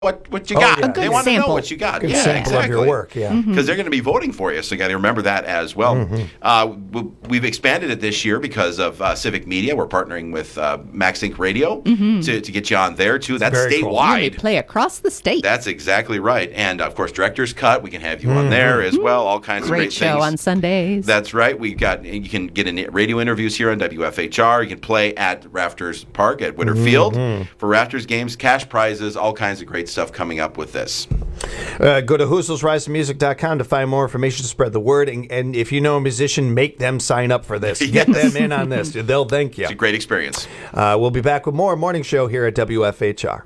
what you got. Yeah. They want to know what you got. Good sample of your work, Because they're going to be voting for you, so you got to remember that as well. We've expanded it this year because of Civic Media. We're partnering with Max Inc. Radio to get you on there, too. That's very statewide. They play across the state. That's exactly right. And, of course, Director's Cut. We can have you on there as well. All kinds of great show things. on Sundays. That's right. You can get radio interviews here on WFHR. You can play at Rafters Park at Witter Field for Rafters games, cash prizes, all kinds of great stuff coming up with this. Go to WhostlesRiseToMusic.com to find more information to spread the word. And if you know a musician, make them sign up for this. Get them in on this. They'll thank you. It's a great experience. We'll be back with more Morning Show here at WFHR.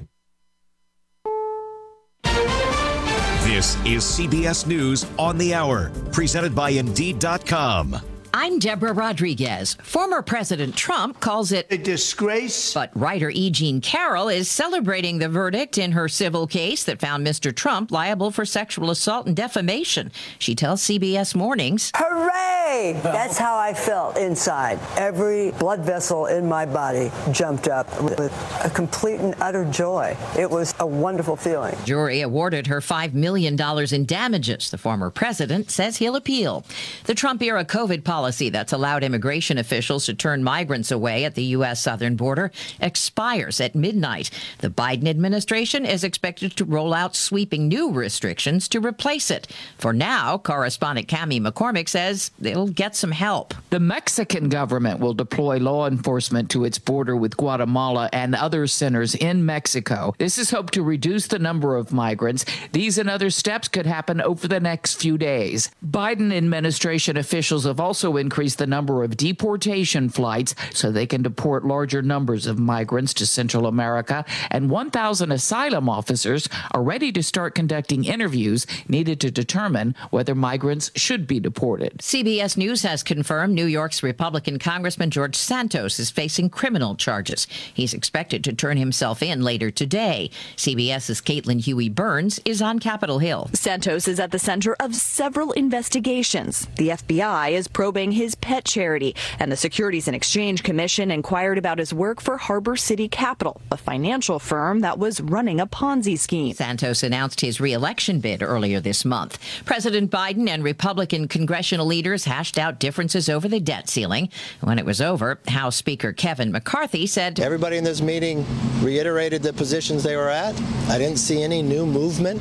This is CBS News on the Hour, presented by Indeed.com. I'm Deborah Rodriguez. Former President Trump calls it a disgrace. But writer E. Jean Carroll is celebrating the verdict in her civil case that found Mr. Trump liable for sexual assault and defamation. She tells CBS Mornings, "Hooray!" That's how I felt inside. Every blood vessel in my body jumped up with a complete and utter joy. It was a wonderful feeling. Jury awarded her $5 million in damages. The former president says he'll appeal. The Trump-era COVID policy that's allowed immigration officials to turn migrants away at the U.S. southern border expires at midnight. The Biden administration is expected to roll out sweeping new restrictions to replace it. For now, correspondent Cami McCormick says they'll get some help. The Mexican government will deploy law enforcement to its border with Guatemala and other centers in Mexico. This is hoped to reduce the number of migrants. These and other steps could happen over the next few days. Biden administration officials have also increased the number of deportation flights so they can deport larger numbers of migrants to Central America, and 1,000 asylum officers are ready to start conducting interviews needed to determine whether migrants should be deported. CBS News has confirmed New York's Republican Congressman George Santos is facing criminal charges. He's expected to turn himself in later today. CBS's Caitlin Huey-Burns is on Capitol Hill. Santos is at the center of several investigations. The FBI is probing his pet charity, and the Securities and Exchange Commission inquired about his work for Harbor City Capital, a financial firm that was running a Ponzi scheme. Santos announced his re-election bid earlier this month. President Biden and Republican congressional leaders hashed out differences over the debt ceiling. When it was over, House Speaker Kevin McCarthy said, "Everybody in this meeting reiterated the positions they were at. I didn't see any new movement.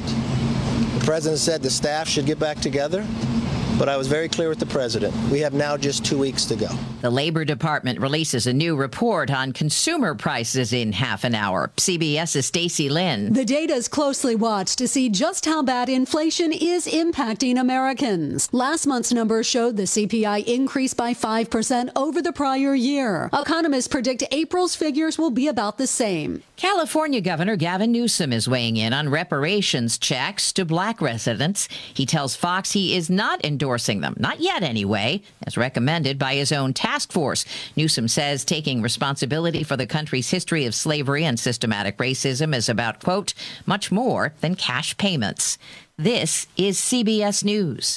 The president said the staff should get back together. But I was very clear with the president. We have now just 2 weeks to go." The Labor Department releases a new report on consumer prices in half an hour. CBS's Stacey Lynn. The data is closely watched to see just how bad inflation is impacting Americans. Last month's numbers showed the CPI increased by 5% over the prior year. Economists predict April's figures will be about the same. California Governor Gavin Newsom is weighing in on reparations checks to black residents. He tells Fox he is not endorsing them, not yet anyway, as recommended by his own task force. Newsom says taking responsibility for the country's history of slavery and systematic racism is about, quote, much more than cash payments. This is CBS News.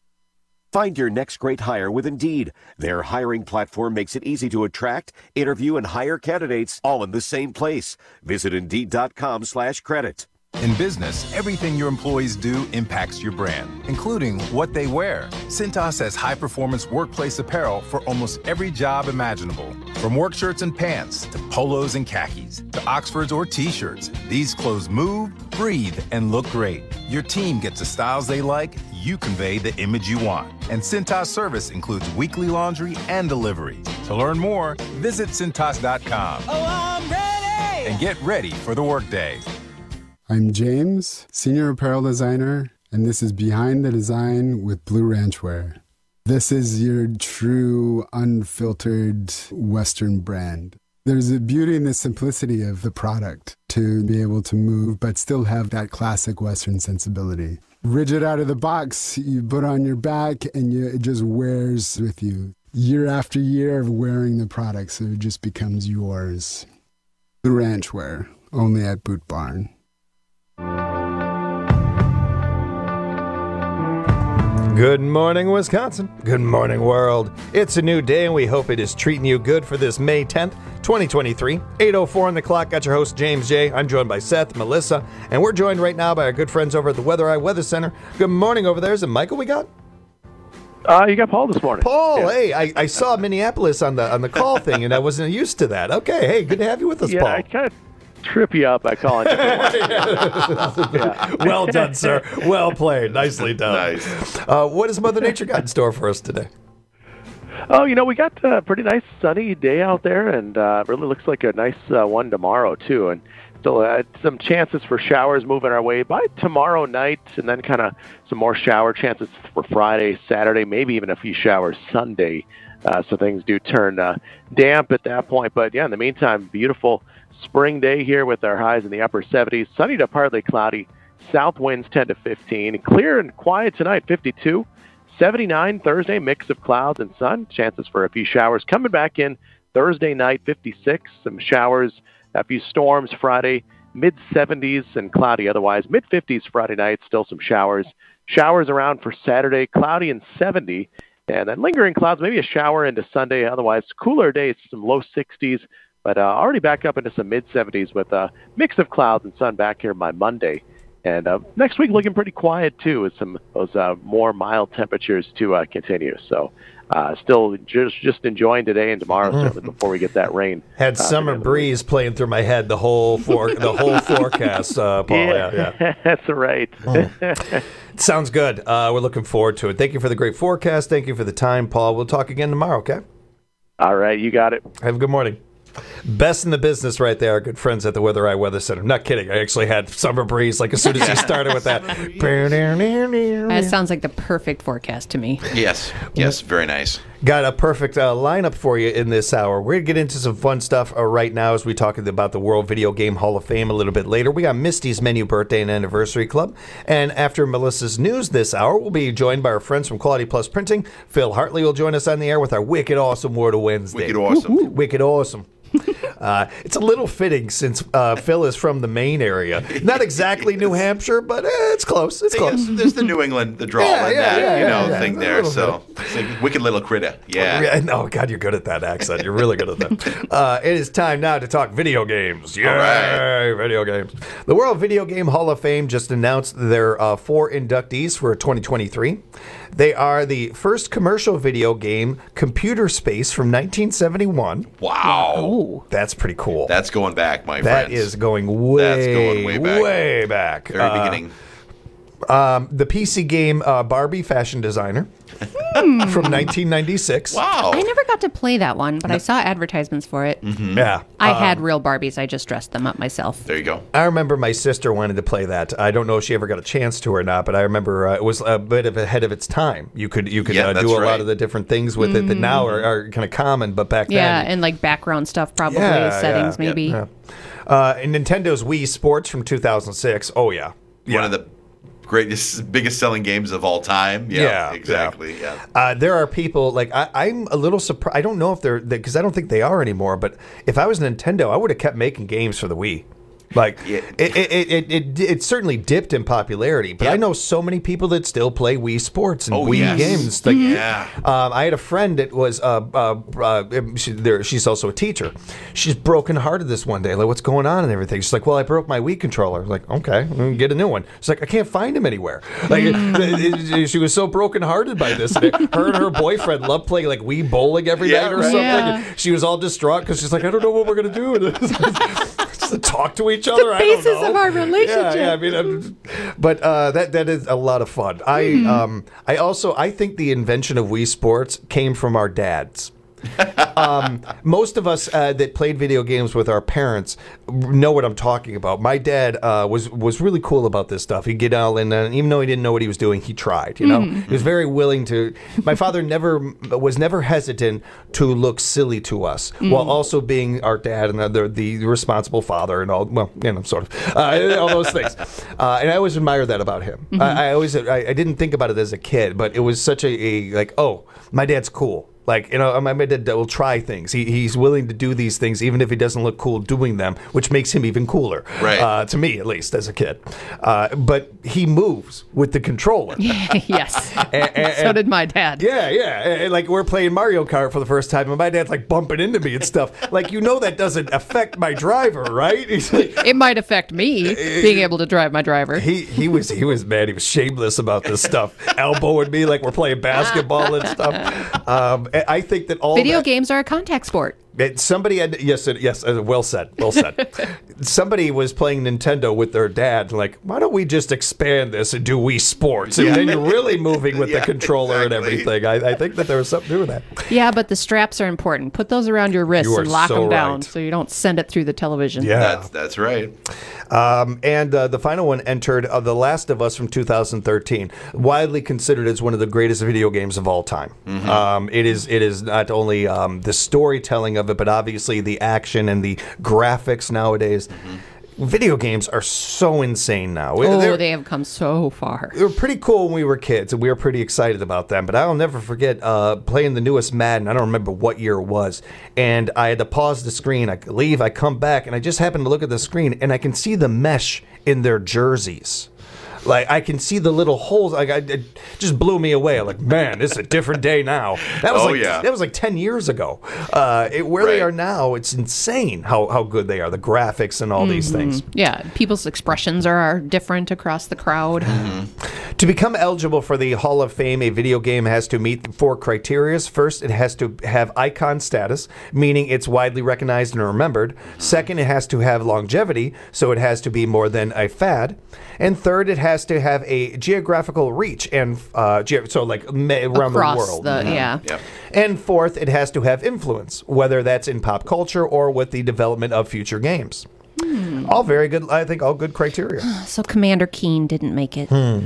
Find your next great hire with Indeed. Their hiring platform makes it easy to attract, interview, and hire candidates all in the same place. Visit Indeed.com/credit. In business, everything your employees do impacts your brand, including what they wear. Cintas has high-performance workplace apparel for almost every job imaginable. From work shirts and pants, to polos and khakis, to Oxfords or T-shirts, these clothes move, breathe, and look great. Your team gets the styles they like, you convey the image you want. And Cintas service includes weekly laundry and delivery. To learn more, visit Cintas.com. Oh, I'm ready! And get ready for the workday. I'm James, Senior Apparel Designer, and this is Behind the Design with Blue Ranch Wear. This is your true, unfiltered Western brand. There's a beauty in the simplicity of the product to be able to move, but still have that classic Western sensibility. Rigid out of the box, you put on your back, and it just wears with you. Year after year of wearing the product, so it just becomes yours. Blue Ranch Wear, only at Boot Barn. Good morning, Wisconsin. Good morning, world. It's a new day, and we hope it is treating you good for this May 10th, 2023. 8:04 on the clock. Got your host, James J. I'm joined by Seth, Melissa, and we're joined right now by our good friends over at the Weather Eye Weather Center. Good morning over there. Is it Michael we got? You got Paul this morning. Paul, yeah. Hey, I saw Minneapolis on the call thing, and I wasn't used to that. Okay, hey, good to have you with us, yeah, Paul. I kind of trip you up by calling you. Well done, sir. Well played. Nicely done. Nice. What has Mother Nature got in store for us today? Oh, we got a pretty nice sunny day out there, and really looks like a nice one tomorrow, too. And still some chances for showers moving our way by tomorrow night, and then kind of some more shower chances for Friday, Saturday, maybe even a few showers Sunday. So things do turn damp at that point. But, yeah, in the meantime, beautiful spring day here with our highs in the upper 70s. Sunny to partly cloudy. South winds 10 to 15. Clear and quiet tonight, 52. 79 Thursday, mix of clouds and sun. Chances for a few showers coming back in Thursday night, 56. Some showers, a few storms Friday, mid-70s and cloudy otherwise. Mid-50s Friday night, still some showers. Showers around for Saturday, cloudy and 70. And then lingering clouds, maybe a shower into Sunday. Otherwise, cooler days, some low 60s. But already back up into some mid-70s with a mix of clouds and sun back here by Monday. And next week looking pretty quiet, too, with some those more mild temperatures to continue. So still just enjoying today and tomorrow, certainly before we get that rain. Had summer breeze playing through my head the whole forecast, Paul. Yeah. That's right. Sounds good. We're looking forward to it. Thank you for the great forecast. Thank you for the time, Paul. We'll talk again tomorrow, okay? All right, you got it. Have a good morning. Best in the business right there, our good friends at the Weather Eye Weather Center. Not kidding. I actually had summer breeze like as soon as you started with that. That sounds like the perfect forecast to me. Yes, very nice. Got a perfect lineup for you in this hour. We're going to get into some fun stuff right now as we talk about the World Video Game Hall of Fame a little bit later. We got Misty's Menu Birthday and Anniversary Club. And after Melissa's news this hour, we'll be joined by our friends from Quality Plus Printing. Phil Hartley will join us on the air with our Wicked Awesome Word of Wednesday. Wicked Awesome. Woo-hoo. Wicked Awesome. It's a little fitting since Phil is from the Maine area. Not exactly New Hampshire, but it's close. It's close. There's the New England, the drawl thing there. So it's like wicked little critter. Yeah. Oh, God, you're good at that accent. You're really good at that. It is time now to talk video games. Yay, right. Video games. The World Video Game Hall of Fame just announced their 4 inductees for 2023. They are the first commercial video game, Computer Space, from 1971. Wow. That's pretty cool. That's going back, my friends. That is going way back. Very beginning. The PC game Barbie Fashion Designer from 1996. Wow. I never got to play that one, but I saw advertisements for it. Mm-hmm. Yeah. I had real Barbies. I just dressed them up myself. There you go. I remember my sister wanted to play that. I don't know if she ever got a chance to or not, but I remember it was a bit of ahead of its time. You could do a lot of the different things with it that now are kind of common, but back then. Yeah, and like background stuff probably, settings maybe. Yeah. And Nintendo's Wii Sports from 2006. Oh, yeah. One of the biggest selling games of all time. Yeah, exactly. Yeah. There are people like I'm a little surprised. I don't know if they're because I don't think they are anymore. But if I was Nintendo, I would have kept making games for the Wii. Like it certainly dipped in popularity, but I know so many people that still play Wii Sports and Wii games. Like, I had a friend that was she's also a teacher. She's brokenhearted this one day. Like, what's going on and everything? She's like, well, I broke my Wii controller. I'm like, okay, get a new one. She's like, I can't find him anywhere. Like, she was so brokenhearted by this. Her and her boyfriend loved playing like Wii bowling every night or something. Yeah. She was all distraught because she's like, I don't know what we're gonna do. To talk to each other. The basis of our relationship. Yeah, I mean, but that is a lot of fun. I think the invention of Wii Sports came from our dads. Most of us that played video games with our parents know what I'm talking about. My dad was really cool about this stuff. He'd get all in, and even though he didn't know what he was doing, he tried. You know, he was very willing to. My father was never hesitant to look silly to us, while also being our dad and the responsible father and all. Well, sort of all those things. And I always admired that about him. I didn't think about it as a kid, but it was such a like, oh, my dad's cool. Like, my dad will try things. He's willing to do these things even if he doesn't look cool doing them, which makes him even cooler. Right. To me, at least, as a kid. But he moves with the controller. Yes. So did my dad. Yeah. And, like, we're playing Mario Kart for the first time, and my dad's, like, bumping into me and stuff. Like, that doesn't affect my driver, right? He's like, it might affect me being able to drive my driver. He was mad. He was shameless about this stuff. Elbowing me like we're playing basketball and stuff. I think that video games are a contact sport. Somebody had yes, well said. Somebody was playing Nintendo with their dad. Like, why don't we just expand this and do Wii Sports? And then you're really moving with the controller and everything. I think that there was something to do with that. Yeah, but the straps are important. Put those around your wrists and lock them down so you don't send it through the television. Yeah, that's right. And the final one entered The Last of Us from 2013, widely considered as one of the greatest video games of all time. Mm-hmm. It is not only the storytelling of it, but obviously the action and the graphics nowadays. Mm-hmm. Video games are so insane now. They have come so far. They were pretty cool when we were kids, and we were pretty excited about them. But I'll never forget playing the newest Madden. I don't remember what year it was. And I had to pause the screen. I leave, I come back, and I just happened to look at the screen, and I can see the mesh in their jerseys. Like, I can see the little holes. Like, it just blew me away. I'm like, man, this is a different day now. That was like 10 years ago. They are now, it's insane how good they are. The graphics and all these things. Yeah, people's expressions are different across the crowd. Mm-hmm. To become eligible for the Hall of Fame, a video game has to meet 4 criteria. First, it has to have icon status, meaning it's widely recognized and remembered. Second, it has to have longevity, so it has to be more than a fad. And third, it has to have a geographical reach, and around the world. Yep. And fourth, it has to have influence, whether that's in pop culture or with the development of future games. All very good. I think all good criteria. So Commander Keen didn't make it. I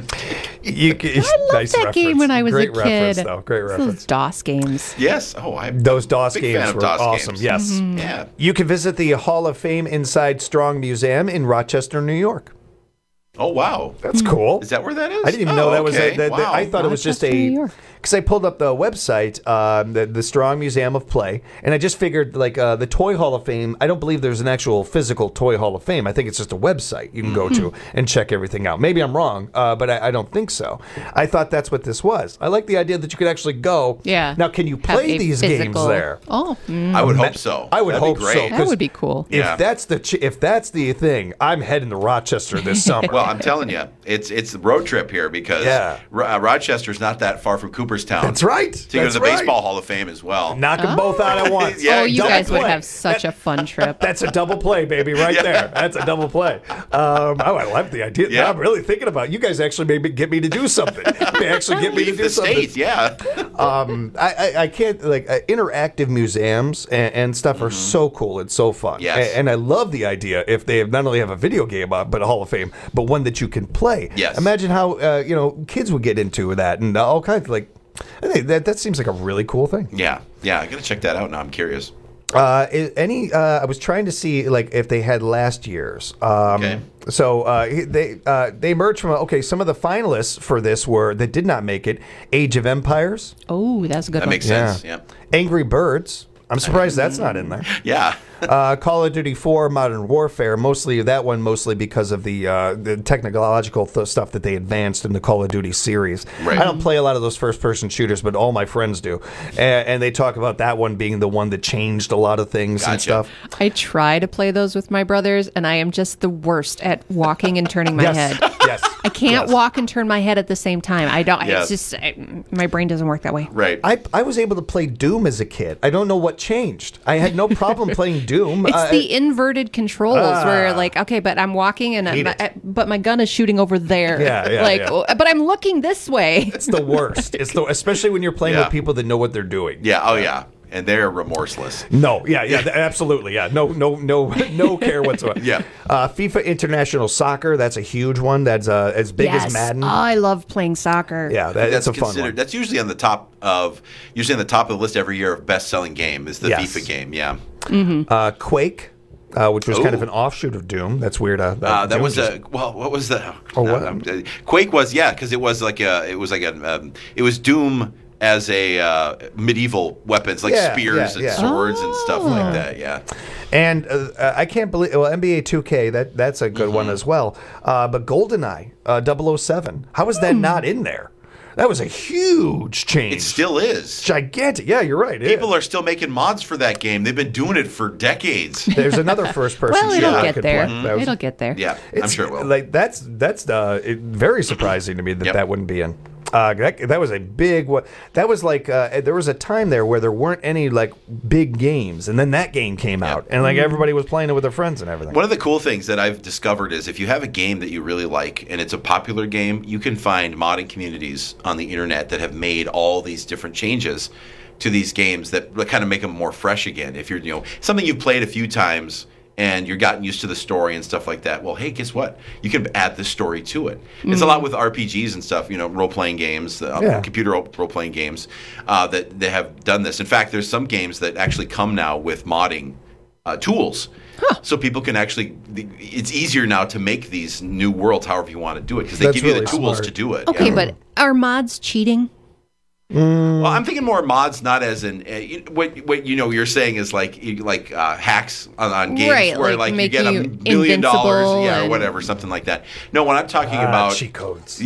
loved that game when I was a kid. Reference, though. Great reference. Those DOS games. Yes. Those DOS games were awesome. Games. Yes. Mm-hmm. Yeah. You can visit the Hall of Fame inside Strong Museum in Rochester, New York. Oh, wow. That's cool. Is that where that is? I didn't even know that was wow. I thought it was just because I pulled up the website, the Strong Museum of Play, and I just figured, like, the Toy Hall of Fame, I don't believe there's an actual physical Toy Hall of Fame. I think it's just a website you can go to and check everything out. Maybe I'm wrong, but I don't think so. I thought that's what this was. I like the idea that you could actually go. Yeah. Now, can you play these games there? Oh. I would hope so. I would hope so. That would be cool. If that's the thing, I'm heading to Rochester this summer. Well, I'm telling you, it's the road trip here because Rochester's not that far from Cooperstown. That's right. So you go to the Baseball Hall of Fame as well. Knock them both out at once. You guys would have such a fun trip. That's a double play, baby, right there. That's a double play. I like the idea. Yeah. I'm really thinking about it. You guys actually maybe get me to do something. Leave the state, yeah. I can't, like, interactive museums and stuff are so cool. It's so fun. Yes. And I love the idea if they not only have a video game, but a Hall of Fame, but one that you can play. Yes. Imagine how, kids would get into that and all kinds of, like, I think that seems like a really cool thing. Yeah, I gotta check that out now. I'm curious. I was trying to see, like, if they had last year's. Okay. So they emerged from some of the finalists for this that did not make it. Age of Empires. Oh, that's a good one. That makes sense. Yeah. Angry Birds. I'm surprised that's not in there. Yeah. Call of Duty 4 Modern Warfare, mostly because of the technological stuff that they advanced in the Call of Duty series. Right. I don't play a lot of those first-person shooters, but all my friends do. And they talk about that one being the one that changed a lot of things and stuff. I try to play those with my brothers, and I am just the worst at walking and turning my head. Yes. I can't walk and turn my head at the same time. I don't. It's just my brain doesn't work that way. Right. I was able to play Doom as a kid. I don't know what changed. I had no problem playing Doom. It's the inverted controls where, like, okay, but I'm walking but my gun is shooting over there. But I'm looking this way. It's the worst. Especially when you're playing with people that know what they're doing. Yeah. Oh yeah. And they're remorseless. No, absolutely, no care whatsoever. Yeah. FIFA International Soccer, that's a huge one. That's as big as Madden. Oh, I love playing soccer. Yeah, that's a fun one. That's usually on the top of the list every year of best-selling game is the FIFA game. Yeah. Mm-hmm. Quake. Which was kind of an offshoot of Doom. That's weird. That was what was the? Quake was because it was Doom as a medieval weapons like spears and swords and stuff like that. Yeah. And I can't believe, NBA 2K, that's a good one as well. But GoldenEye 007, how is that not in there? That was a huge change. It still is. Gigantic. Yeah, you're right. People are still making mods for that game. They've been doing it for decades. There's another first-person shooter. Well, it'll get there. It'll get there. Yeah, I'm sure it will. Like that's very surprising to me that wouldn't be in. That was a big one. That was like there was a time there where there weren't any like big games, and then that game came out, and like everybody was playing it with their friends and everything. One of the cool things that I've discovered is if you have a game that you really like and it's a popular game, you can find modding communities on the internet that have made all these different changes to these games that kind of make them more fresh again. If you're something you've played a few times and you're gotten used to the story and stuff like that, well, hey, guess what? You can add this story to it. It's a lot with RPGs and stuff, role-playing games, computer role-playing games that they have done this. In fact, there's some games that actually come now with modding tools. So people can actually, it's easier now to make these new worlds however you want to do it because they give you the tools to do it. Okay, but are mods cheating? Well, I'm thinking more mods, not as in what you're saying is like hacks on games, right, where like you get $1 million, or whatever, something like that. No, when I'm talking about cheat codes,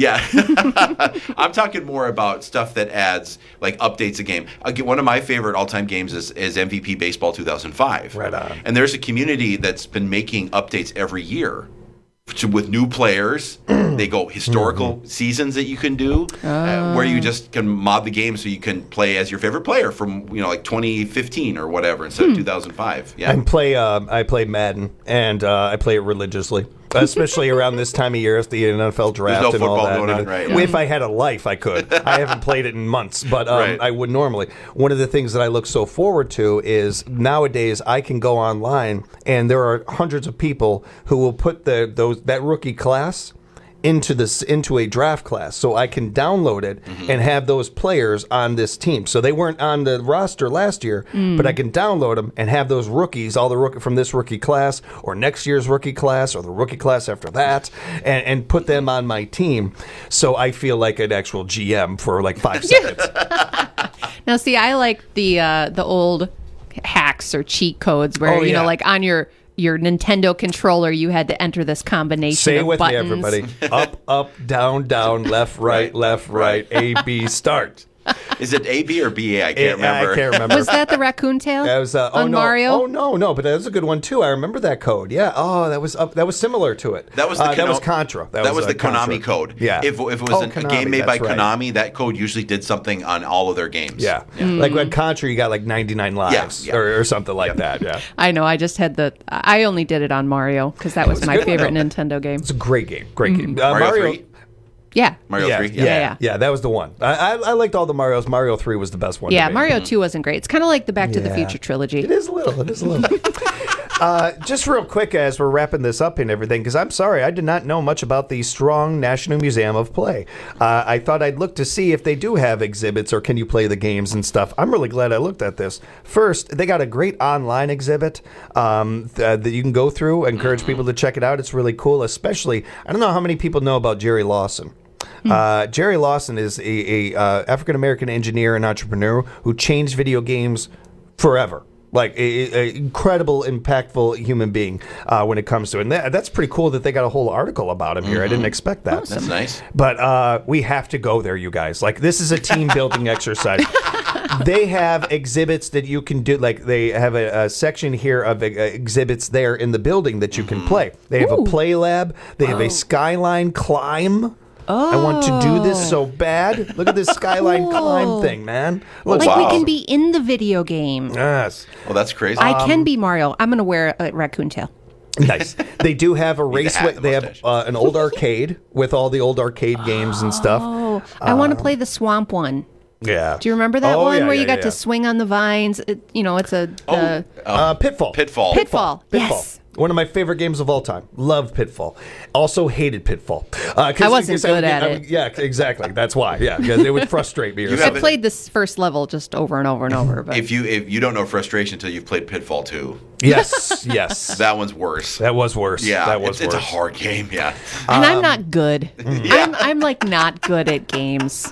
I'm talking more about stuff that adds like updates a game. One of my favorite all-time games is MVP Baseball 2005. Right on. And there's a community that's been making updates every year. With new players, they go historical seasons that you can do, where you just can mod the game so you can play as your favorite player from like 2015 or whatever instead of 2005. Yeah, I play Madden and I play it religiously, especially around this time of year, it's the NFL draft. There's no and all football that. going on, right? If I had a life, I could. I haven't played it in months, but I would normally. One of the things that I look so forward to is nowadays I can go online and there are hundreds of people who will put that rookie class into a draft class, so I can download it and have those players on this team. So they weren't on the roster last year, but I can download them and have those rookies, all the rookie from this rookie class or next year's rookie class or the rookie class after that, and put them on my team. So I feel like an actual GM for like 5 seconds. Now, see, I like the old hacks or cheat codes where like on your Nintendo controller, you had to enter this combination Say it of with buttons. me, everybody. Up, down, left, right, A, B, start. Is it A, B, or B, A? I can't remember. I can't remember. Was that the raccoon tail that was, on Mario? Oh, no, but that was a good one, too. I remember that code. Yeah. Oh, that was similar to it. That was the that was Contra. That was the Konami Contra. code. Yeah. If it was a Konami, game made by that's right. Konami, that code usually did something on all of their games. Yeah. Like with Contra, you got like 99 lives or something like that. Yeah. I know. I just had I only did it on Mario because that was my favorite Nintendo game. It's a great game. Great game. Mario 3? Yeah. Mario 3? Yeah, that was the one. I liked all the Marios. Mario 3 was the best one. Yeah, Mario 2 wasn't great. It's kind of like the Back to the Future trilogy. It is a little. Just real quick as we're wrapping this up and everything, because I'm sorry, I did not know much about the Strong National Museum of Play. I thought I'd look to see if they do have exhibits or can you play the games and stuff. I'm really glad I looked at this. First, they got a great online exhibit that you can go through. I encourage people to check it out. It's really cool, especially, I don't know how many people know about Jerry Lawson. Jerry Lawson is a African-American engineer and entrepreneur who changed video games forever. Like a incredible, impactful human being when it comes to it. And that's pretty cool that they got a whole article about him here. I didn't expect that. That's nice. But we have to go there, you guys. Like, this is a team-building exercise. They have exhibits that you can do. Like, they have a section here of exhibits there in the building that you can play. They have a play lab. They have a skyline climb. I want to do this so bad. Look at this skyline climb thing, man. Like we can be in the video game. Yes. Well, that's crazy. I can be Mario. I'm going to wear a raccoon tail. Nice. They do have a raceway. They have an old arcade with all the old arcade games and stuff. Oh, I want to play the swamp one. Yeah. Do you remember that one where you got to swing on the vines? It's Pitfall. Pitfall. Yes. One of my favorite games of all time. Loved Pitfall. Also hated Pitfall. I wasn't good at it. Yeah, exactly. That's why. Yeah, because it would frustrate me. I played this first level just over and over and over. But. If you don't know frustration until you've played Pitfall 2. Yes. That one's worse. That was worse. Yeah, that was worse. It's a hard game. Yeah. And I'm not good. I'm like not good at games.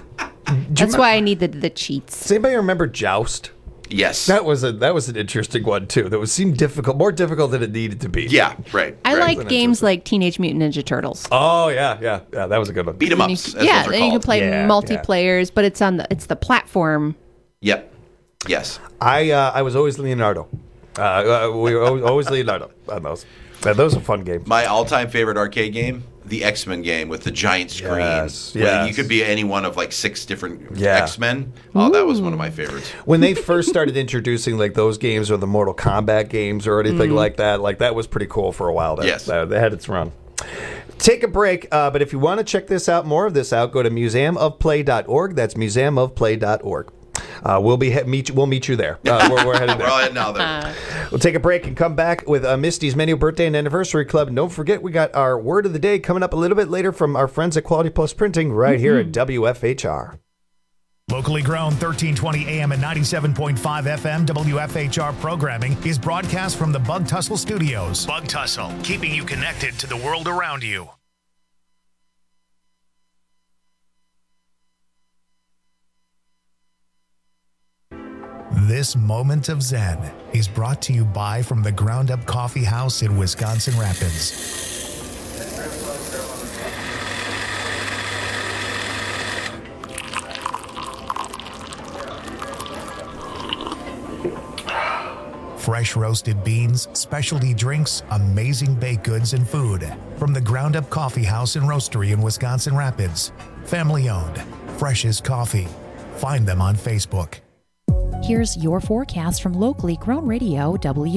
That's why I need the cheats. Does anybody remember Joust? Yes. That was an interesting one, too. That seemed difficult, more difficult than it needed to be. Yeah, right. I like games like Teenage Mutant Ninja Turtles. Oh, yeah, that was a good one. Beat 'em ups, then you can play multiplayers, but it's the platform. Yep. Yes. I was always Leonardo. We were always Leonardo on those. Those are fun games. My all-time favorite arcade game, the X-Men game with the giant screen. Yes. You could be any one of like 6 different X-Men. Oh, that was one of my favorites. When they first started introducing like those games or the Mortal Kombat games or anything like that was pretty cool for a while. Yes. They had its run. Take a break, but if you want to check more of this out, go to museumofplay.org. That's museumofplay.org. We'll meet you there. We're headed there. We're all heading out there. We'll take a break and come back with Misty's Menu Birthday and Anniversary Club. And don't forget, we got our word of the day coming up a little bit later from our friends at Quality Plus Printing right here at WFHR. Locally grown 1320 AM and 97.5 FM WFHR programming is broadcast from the Bug Tussle Studios. Bug Tussle, keeping you connected to the world around you. This moment of Zen is brought to you by From the Ground Up Coffee House in Wisconsin Rapids. Fresh roasted beans, specialty drinks, amazing baked goods and food. From the Ground Up Coffee House and Roastery in Wisconsin Rapids. Family owned, freshest coffee. Find them on Facebook. Here's your forecast from locally grown radio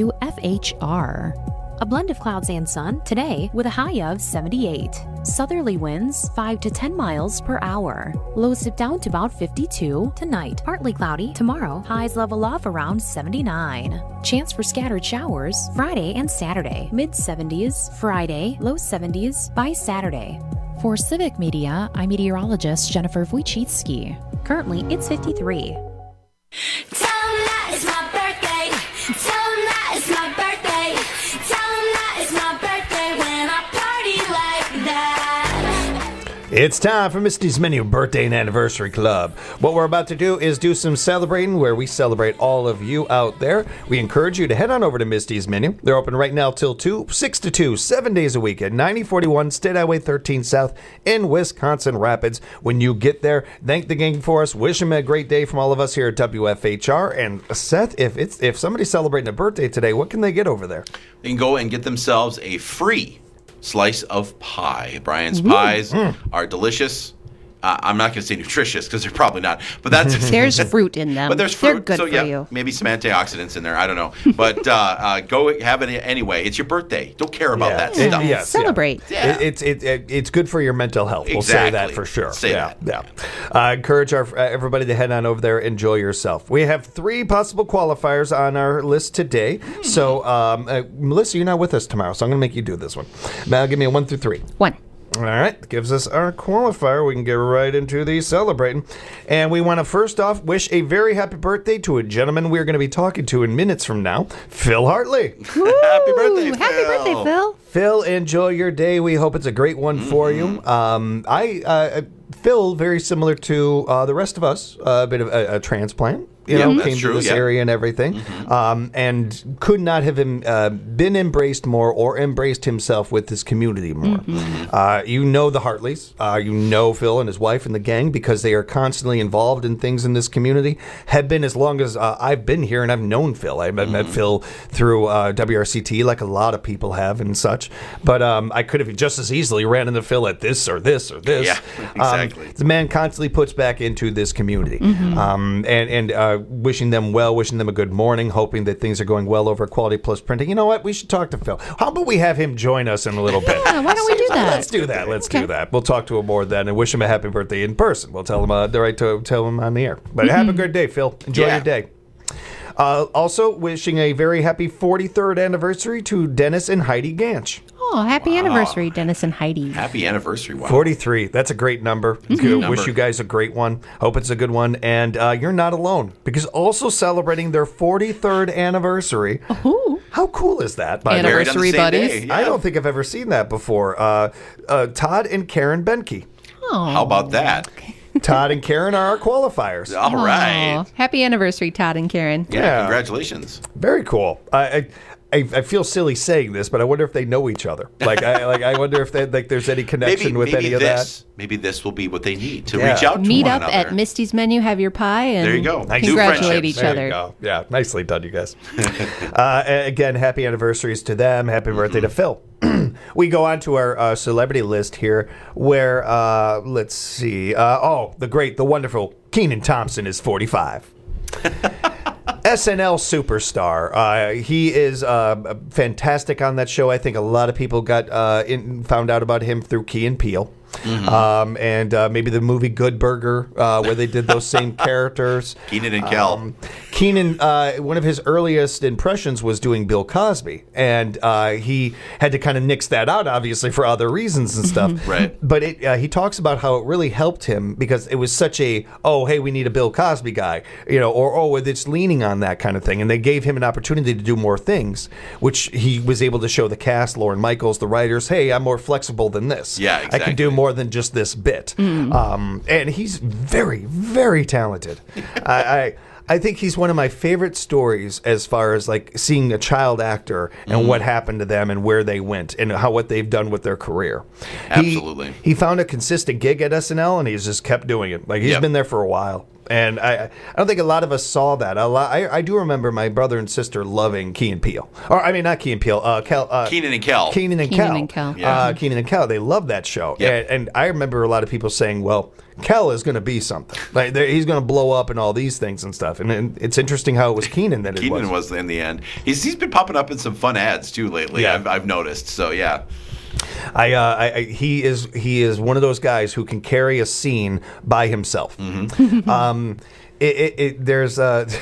WFHR. A blend of clouds and sun today with a high of 78. Southerly winds 5 to 10 miles per hour. Lows dip down to about 52 tonight. Partly cloudy tomorrow. Highs level off around 79. Chance for scattered showers Friday and Saturday. Mid 70s Friday, low 70s by Saturday. For Civic Media, I'm meteorologist Jennifer Wojcicki. Currently, it's 53. Tell 'em that it's my birthday. Tell 'em that it's my birthday. Tell 'em that it's my birthday when I party like that. It's time for Misty's Menu Birthday and Anniversary Club. What we're about to do is do some celebrating where we celebrate all of you out there. We encourage you to head on over to Misty's Menu. They're open right now till 2, 6 to 2, 7 days a week at 9041 State Highway 13 South in Wisconsin Rapids. When you get there, thank the gang for us. Wish them a great day from all of us here at WFHR. And Seth, if somebody's celebrating a birthday today, what can they get over there? They can go and get themselves a free slice of pie. Brian's pies are delicious. I'm not going to say nutritious because they're probably not, but that's there's fruit in them. But there's fruit, they're good so for yeah, you. Maybe some antioxidants in there. I don't know, but go have it anyway. It's your birthday. Don't care about that stuff. Yes, celebrate. Yeah. It's good for your mental health. We'll say that for sure. Say that. Yeah. Encourage everybody to head on over there. Enjoy yourself. We have 3 possible qualifiers on our list today. So, Melissa, you're not with us tomorrow, so I'm going to make you do this one. Now, give me a 1 through 3. 1. All right, gives us our qualifier. We can get right into the celebrating. And we want to first off wish a very happy birthday to a gentleman we're going to be talking to in minutes from now, Phil Hartley. Happy birthday, Phil. Happy birthday, Phil. Phil, enjoy your day. We hope it's a great one for you. Phil, very similar to the rest of us, a bit of a transplant. Came to this area and everything, and could not have been embraced more or embraced himself with this community more. You know the Hartleys. You know Phil and his wife and the gang because they are constantly involved in things in this community. Have been as long as I've been here, and I've known Phil. I met Phil through WRCT, like a lot of people have and such. But I could have just as easily ran into Phil at this or this or this. Yeah, exactly. The man constantly puts back into this community, and wishing them well, wishing them a good morning, hoping that things are going well over Quality Plus Printing. You know what? We should talk to Phil. How about we have him join us in a little bit? Yeah, why don't we do that? Let's do that. Let's do that. We'll talk to him more then and wish him a happy birthday in person. We'll tell him tell him on the air. But have a good day, Phil. Enjoy your day. Also, wishing a very happy 43rd anniversary to Dennis and Heidi Ganch. Oh, happy anniversary, Dennis and Heidi. Happy anniversary. Wow. 43. That's a great number. Wish you guys a great one. Hope it's a good one. And you're not alone because also celebrating their 43rd anniversary. Ooh. How cool is that? By Anniversary buddies. I don't think I've ever seen that before. Todd and Karen Benke. Oh. How about that? Todd and Karen are our qualifiers. All right. Aw, happy anniversary, Todd and Karen. Yeah, congratulations. Very cool. I feel silly saying this, but I wonder if they know each other. I wonder if there's any connection with any of that. Maybe this will be what they need to reach out to Meet one up another. at Misty's Menu, have your pie, and There you go. Nice. congratulate each There other. you go. Yeah, nicely done, you guys. Again, happy anniversaries to them. Happy birthday to Phil. We go on to our celebrity list here, where let's see. The wonderful Kenan Thompson is 45. SNL superstar. He is fantastic on that show. I think a lot of people found out about him through Key and Peele. And maybe the movie Good Burger, where they did those same characters. Kenan and Kel. Kenan, one of his earliest impressions was doing Bill Cosby, and he had to kind of nix that out, obviously, for other reasons and stuff. Right. But he talks about how it really helped him because it was such a, we need a Bill Cosby guy, or it's leaning on that kind of thing. And they gave him an opportunity to do more things, which he was able to show the cast, Lorne Michaels, the writers, hey, I'm more flexible than this. Yeah, exactly. I can do more than just this bit. And he's very, very talented. I think he's one of my favorite stories as far as like seeing a child actor and what happened to them and where they went and what they've done with their career. Absolutely. He found a consistent gig at SNL and he's just kept doing it. Like he's been there for a while. And I don't think a lot of us saw that. I do remember my brother and sister loving Key and Peele. Or, I mean, not Key and Peele. Kenan and Kel. Kenan and Kel. Yeah. Kenan and Kel. They love that show. Yep. And I remember a lot of people saying, well, Kel is going to be something. Like he's going to blow up and all these things and stuff. And it's interesting how it was Kenan that it was. Kenan was in the end. He's been popping up in some fun ads, too, lately. Yeah. I've noticed. So, yeah. He is one of those guys who can carry a scene by himself. There's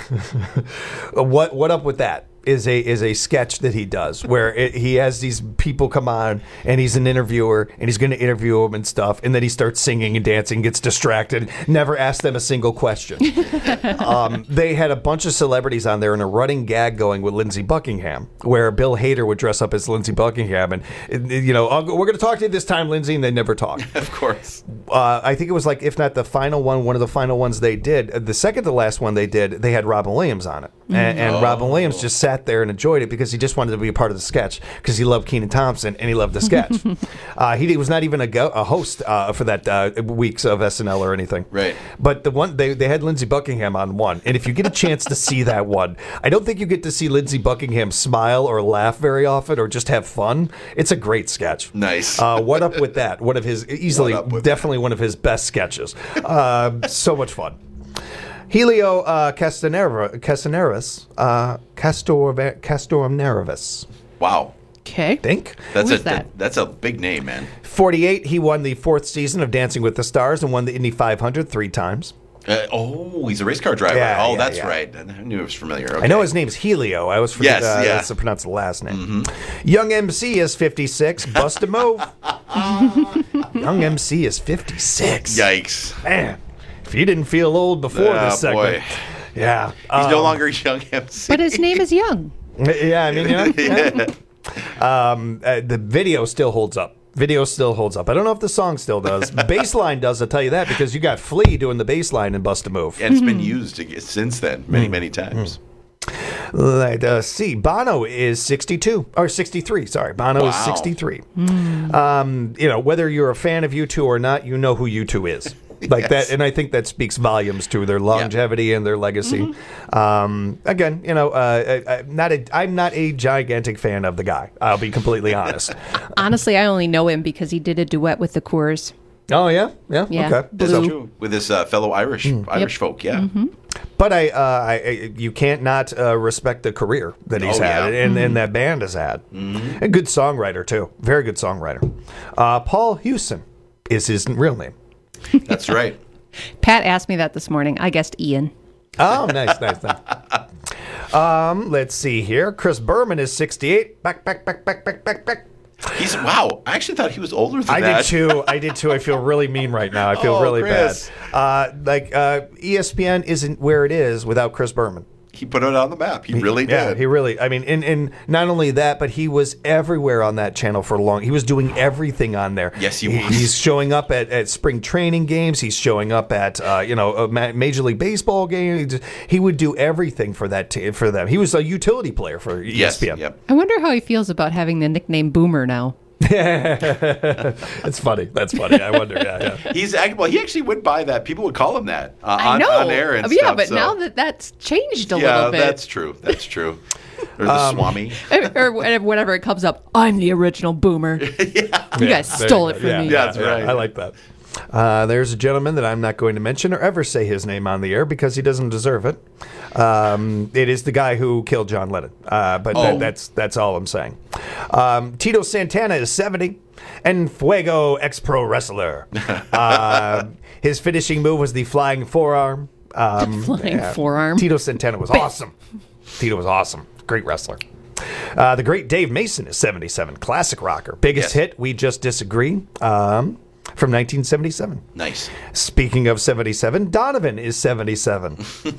what up with that is a sketch that he does where he has these people come on and he's an interviewer and he's going to interview them and stuff, and then he starts singing and dancing, gets distracted, never asks them a single question. They had a bunch of celebrities on there and a running gag going with Lindsey Buckingham where Bill Hader would dress up as Lindsey Buckingham and we're going to talk to you this time, Lindsey, and they never talk. Of course. I think it was like, if not the final one of the final ones they did, the second to last one they did, they had Robin Williams on it. And Robin Williams just sat there and enjoyed it because he just wanted to be a part of the sketch because he loved Kenan Thompson and he loved the sketch. He was not even a host for that weeks of SNL or anything. Right. But the one they had Lindsey Buckingham on one, and if you get a chance to see that one, I don't think you get to see Lindsey Buckingham smile or laugh very often or just have fun. It's a great sketch. Nice. What up with that? One of his definitely one of his best sketches. So much fun. Helio Castroneves. Wow. Okay. Think? That's a big name, man. 48, he won the 4th season of Dancing with the Stars and won the Indy 500 3 times. He's a race car driver. That's right. I knew it was familiar. Okay. I know his name's Helio. I always forget that's to pronounce the last name. Young MC is 56. Bust a move. Young MC is 56. Yikes. Man, if you didn't feel old before this segment. Boy. Yeah. He's no longer Young MC. But his name is Young. Yeah, I mean, the video still holds up. I don't know if the song still does. Baseline does, I'll tell you that, because you got Flea doing the baseline in Bust a Move. And it's been used since then many times. Let's see. Bono is 62 or 63. Sorry, Bono is 63. Whether you're a fan of U2 or not, you know who U2 is. Like that, and I think that speaks volumes to their longevity and their legacy. Again, I'm not a gigantic fan of the guy. I'll be completely honest. Honestly, I only know him because he did a duet with the Coors. Oh yeah. Okay. That's true. With his fellow Irish folk, yeah. But you can't not respect the career that he's had and that band has had. A good songwriter too, very good songwriter. Paul Hewson is his real name. That's right. Pat asked me that this morning. I guessed Ian. Oh, nice. Let's see here. Chris Berman is 68. Back. Wow. I actually thought he was older than that. I did too. I feel really mean right now. I feel really Chris. bad. ESPN isn't where it is without Chris Berman. He put it on the map. He really did. Yeah, he really. I mean, and not only that, but he was everywhere on that channel for long. He was doing everything on there. Yes, he was. He's showing up at spring training games. He's showing up at a Major League Baseball game. He would do everything for that for them. He was a utility player for ESPN. Yep. I wonder how he feels about having the nickname Boomer now. That's funny. That's funny. I wonder. Yeah. He actually went by that. People would call him that I know. on air and yeah, stuff. but so. now that's changed a little bit. Yeah, that's true. That's true. Or the Swami. or whenever it comes up, I'm the original Boomer. You guys stole it from me. Yeah, that's right. I like that. There's a gentleman that I'm not going to mention or ever say his name on the air because he doesn't deserve it. It is the guy who killed John Lennon. That's all I'm saying. Tito Santana is 70 and Fuego ex-pro wrestler. His finishing move was the flying forearm. Forearm. Tito Santana was awesome. Tito was awesome. Great wrestler. The great Dave Mason is 77. Classic rocker. Biggest hit, We Just Disagree. From 1977. Nice. Speaking of 77, Donovan is 77.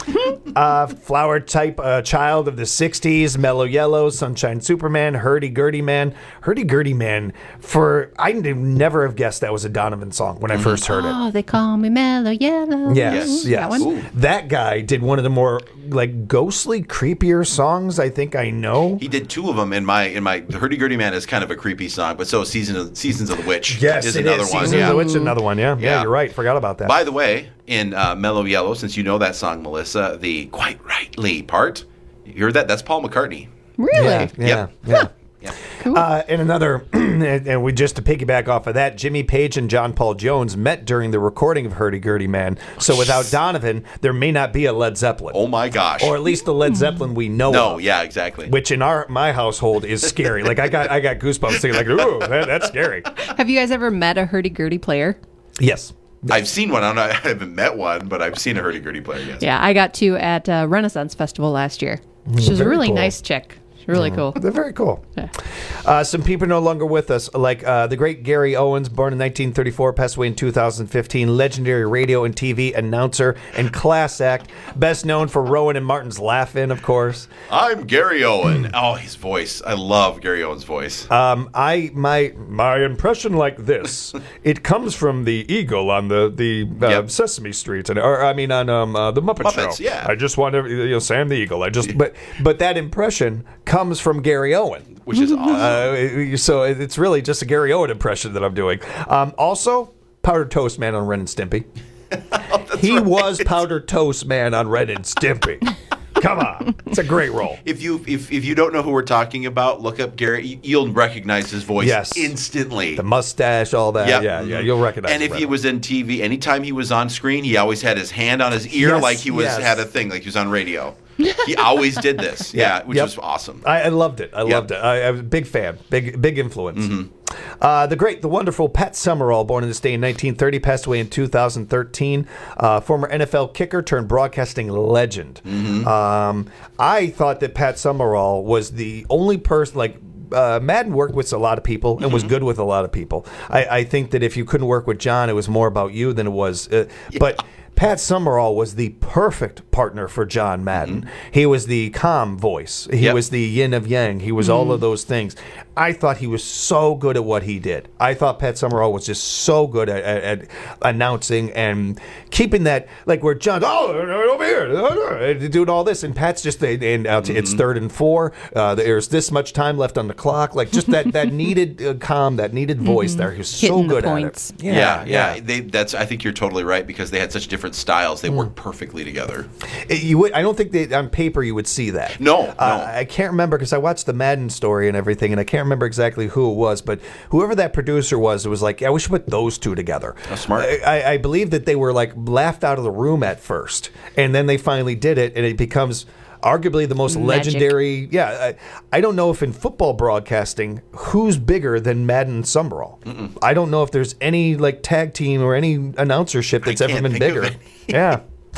Flower type child of the 60s, Mellow Yellow, Sunshine Superman, Hurdy-Gurdy Man. Hurdy-Gurdy Man, I would never have guessed that was a Donovan song when I first heard it. Oh, they call me Mellow Yellow. Yes. That one? That guy did one of the more ghostly, creepier songs I think I know. He did two of them in my Hurdy-Gurdy Man is kind of a creepy song, but so Seasons of the Witch is another one. Seasons of the Witch, another one. Yeah, you're right. Forgot about that. By the way, in Mellow Yellow, since you know that song, Melissa, the quite rightly part, you heard that? That's Paul McCartney. Really? Yeah. Cool. And another, and we just to piggyback off of that, Jimmy Page and John Paul Jones met during the recording of Hurdy-Gurdy Man. So without Donovan, there may not be a Led Zeppelin. Oh my gosh! Or at least the Led Zeppelin we know. No, of, yeah, exactly. Which in my household is scary. Like I got goosebumps thinking like, ooh, that's scary. Have you guys ever met a Hurdy-Gurdy player? Yes. I've seen one. I haven't met one, but I've seen a Hurdy-Gurdy player, yes. Yeah, I got to at Renaissance Festival last year. She was a really nice chick. Really cool. They're very cool. Yeah. Some people no longer with us, like the great Gary Owens, born in 1934, passed away in 2015, legendary radio and TV announcer and class act, best known for Rowan and Martin's Laugh-In, of course. I'm Gary Owen. Oh, his voice. I love Gary Owen's voice. My impression like this, it comes from the eagle on the Sesame Street, on the Muppet Show. Yeah. I just want to, Sam the Eagle. But that impression comes from Gary Owen, which is awesome. So it's really just a Gary Owen impression that I'm doing. Also, Powdered Toast Man on Ren and Stimpy. He was Powdered Toast Man on Ren and Stimpy. Come on, it's a great role. If you don't know who we're talking about, look up Gary. You'll recognize his voice instantly. The mustache, all that. Yeah, you'll recognize. And if he was in TV, anytime he was on screen, he always had his hand on his ear, like he had a thing, like he was on radio. He always did this, which was awesome. I loved it. I loved it. I was a big fan, big influence. Mm-hmm. The wonderful Pat Summerall, born in this day in 1930, passed away in 2013. Former NFL kicker turned broadcasting legend. Mm-hmm. I thought that Pat Summerall was the only person, Madden worked with a lot of people and was good with a lot of people. I think that if you couldn't work with John, it was more about you than it was. But Pat Summerall was the perfect partner for John Madden. He was the calm voice. He was the yin of yang. He was all of those things. I thought he was so good at what he did. I thought Pat Summerall was just so good at announcing and keeping that, like where John's, over here, doing all this, and Pat's just, it's 3rd and 4. There's this much time left on the clock. Like just that needed calm, that needed voice there. He was so good at it. Yeah. I think you're totally right because they had such different styles. They work perfectly together. I don't think on paper you would see that. No. I can't remember because I watched the Madden story and everything, and I can't remember exactly who it was, but whoever that producer was, it was like, we should put those two together. That's smart. I believe that they were laughed out of the room at first, and then they finally did it, and it becomes arguably the most legendary. Yeah, I don't know if in football broadcasting who's bigger than Madden and Summerall. I don't know if there's any tag team or any announcership that's ever been bigger. Yeah.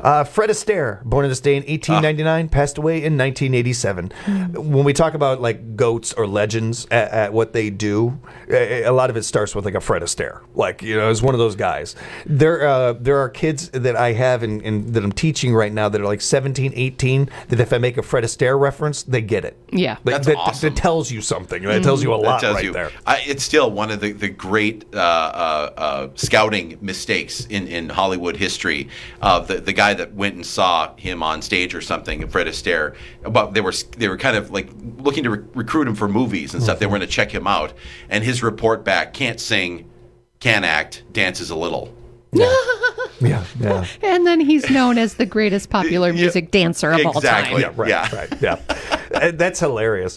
Fred Astaire, born on this day in 1899, passed away in 1987. When we talk about like goats or legends at what they do, a lot of it starts with like a Fred Astaire. Like, you know, is one of those guys. There are kids that I have and that I'm teaching right now that are like 17, 18, that if I make a Fred Astaire reference, they get it. Yeah. That's awesome. That tells you something. That tells you a lot there. It's still one of the great scouting mistakes in Hollywood history. The guy that went and saw him on stage or something, Fred Astaire, they were kind of like looking to recruit him for movies and stuff. They were going to check him out, and his report back: can't sing, can't act, dances a little. Yeah. And then he's known as the greatest popular music dancer of all time. Yeah, right. Yeah. That's hilarious.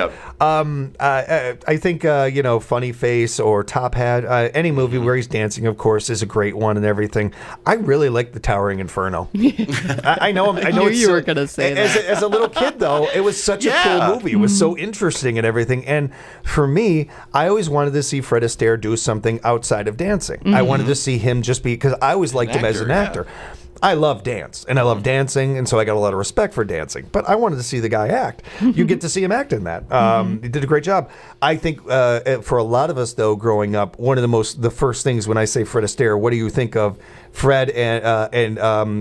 I think, Funny Face or Top Hat, any movie where he's dancing, of course, is a great one and everything. I really like The Towering Inferno. I know you were going to say that. As a little kid, though, it was such a cool movie. It was so interesting and everything. And for me, I always wanted to see Fred Astaire do something outside of dancing. I wanted to see him just because I always liked him as an actor. I love dance, and I love dancing, and so I got a lot of respect for dancing. But I wanted to see the guy act. You get to see him act in that. He did a great job. I think for a lot of us, though, growing up, one of the first things when I say Fred Astaire, what do you think of Fred and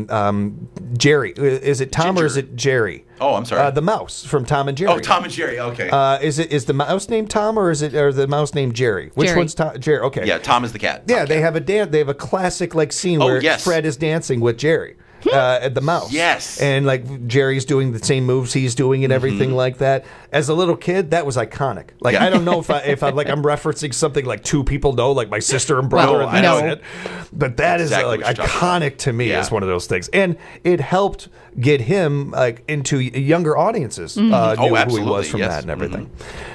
Jerry? Is it Tom Ginger. or is it Jerry? Oh, I'm sorry. The mouse from Tom and Jerry. Oh, Tom and Jerry. Okay. Is the mouse named Tom or the mouse named Jerry? Which Jerry. one's Tom? Jerry. Okay. Yeah, Tom is the cat. Yeah, they have a They have a classic like scene where Fred is dancing with Jerry. At the mouse. Yes. And like Jerry's doing the same moves he's doing and everything like that. As a little kid, that was iconic. Like I don't know if I'm referencing something like two people know, like my sister and brother, and that's it. But that is like iconic to me as one of those things. And it helped get him like into younger audiences. Knew who he was from that and everything.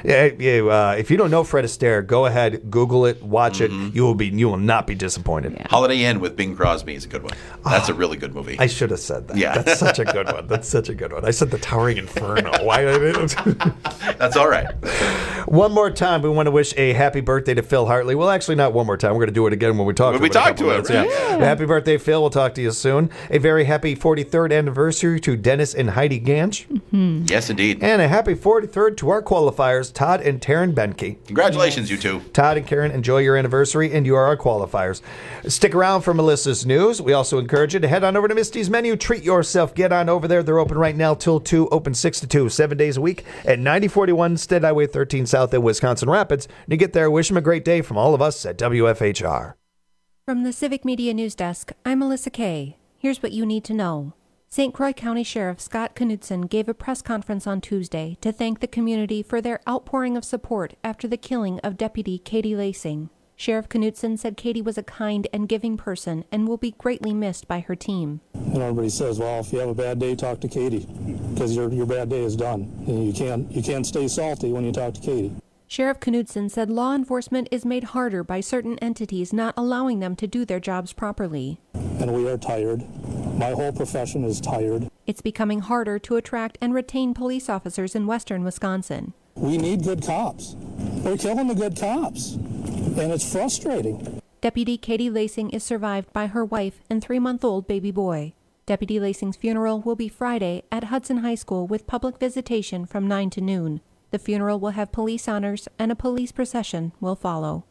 If you don't know Fred Astaire, go ahead, Google it, watch it. You will not be disappointed. Yeah. Holiday Inn with Bing Crosby is a good one. That's a really good movie. I should have said that. Yeah. That's such a good one. I said The Towering Inferno. Why did I do it? That's all right. One more time, we want to wish a happy birthday to Phil Hartley. Well, actually, not one more time. We're going to do it again when we talk to him. When we talk to him. Yeah. Happy birthday, Phil. We'll talk to you soon. A very happy 43rd anniversary to Dennis and Heidi Ganch. Mm-hmm. Yes, indeed. And a happy 43rd to our qualifiers, Todd and Taryn Benke. Congratulations, you two. Todd and Karen, enjoy your anniversary, and you are our qualifiers. Stick around for Melissa's news. We also encourage you to head on over to Misty's Menu. Treat yourself. Get on over there. They're open right now till 2, open 6 to 2, 7 days a week at 9041 Stead Highway 13 South in Wisconsin Rapids. And you get there, wish them a great day from all of us at WFHR. From the Civic Media News Desk, I'm Melissa Kay. Here's what you need to know. St. Croix County Sheriff Scott Knudsen gave a press conference on Tuesday to thank the community for their outpouring of support after the killing of Deputy Katie Lacing. Sheriff Knudsen said Katie was a kind and giving person and will be greatly missed by her team. And everybody says, well, if you have a bad day, talk to Katie, because your bad day is done. And you can't stay salty when you talk to Katie. Sheriff Knudsen said law enforcement is made harder by certain entities not allowing them to do their jobs properly. And we are tired. My whole profession is tired. It's becoming harder to attract and retain police officers in western Wisconsin. We need good cops. We're killing the good cops, and it's frustrating. Deputy Katie Lacing is survived by her wife and 3-month-old baby boy. Deputy Lacing's funeral will be Friday at Hudson High School with public visitation from 9 to noon. The funeral will have police honors and a police procession will follow.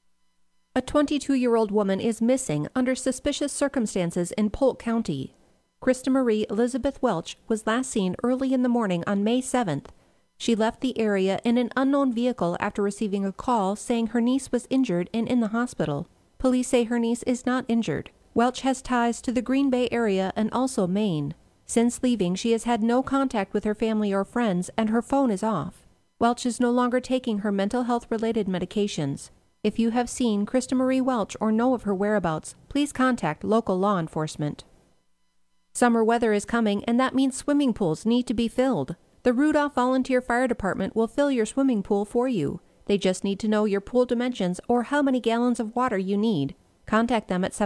A 22-year-old woman is missing under suspicious circumstances in Polk County. Krista Marie Elizabeth Welch was last seen early in the morning on May 7th. She left the area in an unknown vehicle after receiving a call saying her niece was injured and in the hospital. Police say her niece is not injured. Welch has ties to the Green Bay area and also Maine. Since leaving, she has had no contact with her family or friends, and her phone is off. Welch is no longer taking her mental health-related medications. If you have seen Krista Marie Welch or know of her whereabouts, please contact local law enforcement. Summer weather is coming, and that means swimming pools need to be filled. The Rudolph Volunteer Fire Department will fill your swimming pool for you. They just need to know your pool dimensions or how many gallons of water you need. Contact them at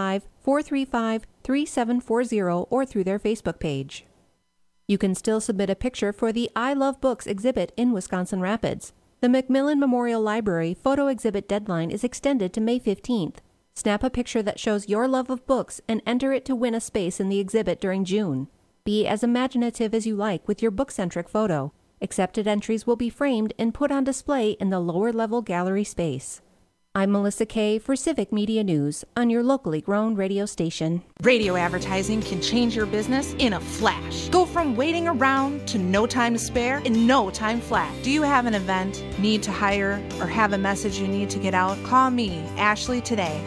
715-435-3740 or through their Facebook page. You can still submit a picture for the I Love Books exhibit in Wisconsin Rapids. The Macmillan Memorial Library photo exhibit deadline is extended to May 15th. Snap a picture that shows your love of books and enter it to win a space in the exhibit during June. Be as imaginative as you like with your book-centric photo. Accepted entries will be framed and put on display in the lower-level gallery space. I'm Melissa Kay for Civic Media News on your locally grown radio station. Radio advertising can change your business in a flash. Go from waiting around to no time to spare in no time flat. Do you have an event, need to hire, or have a message you need to get out? Call me, Ashley, today,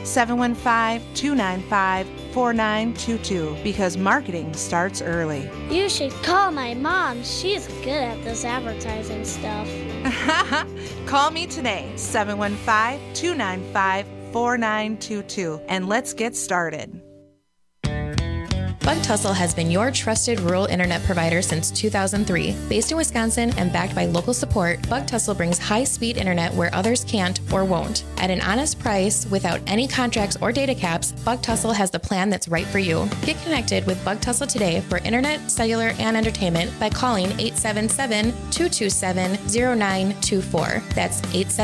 715-295-4922, because marketing starts early. You should call my mom. She's good at this advertising stuff. Call me today, 715-295-4922, and let's get started. Bug Tussle has been your trusted rural internet provider since 2003. Based in Wisconsin and backed by local support, Bug Tussle brings high-speed internet where others can't or won't. At an honest price, without any contracts or data caps, Bug Tussle has the plan that's right for you. Get connected with Bug Tussle today for internet, cellular, and entertainment by calling 877-227-0924. That's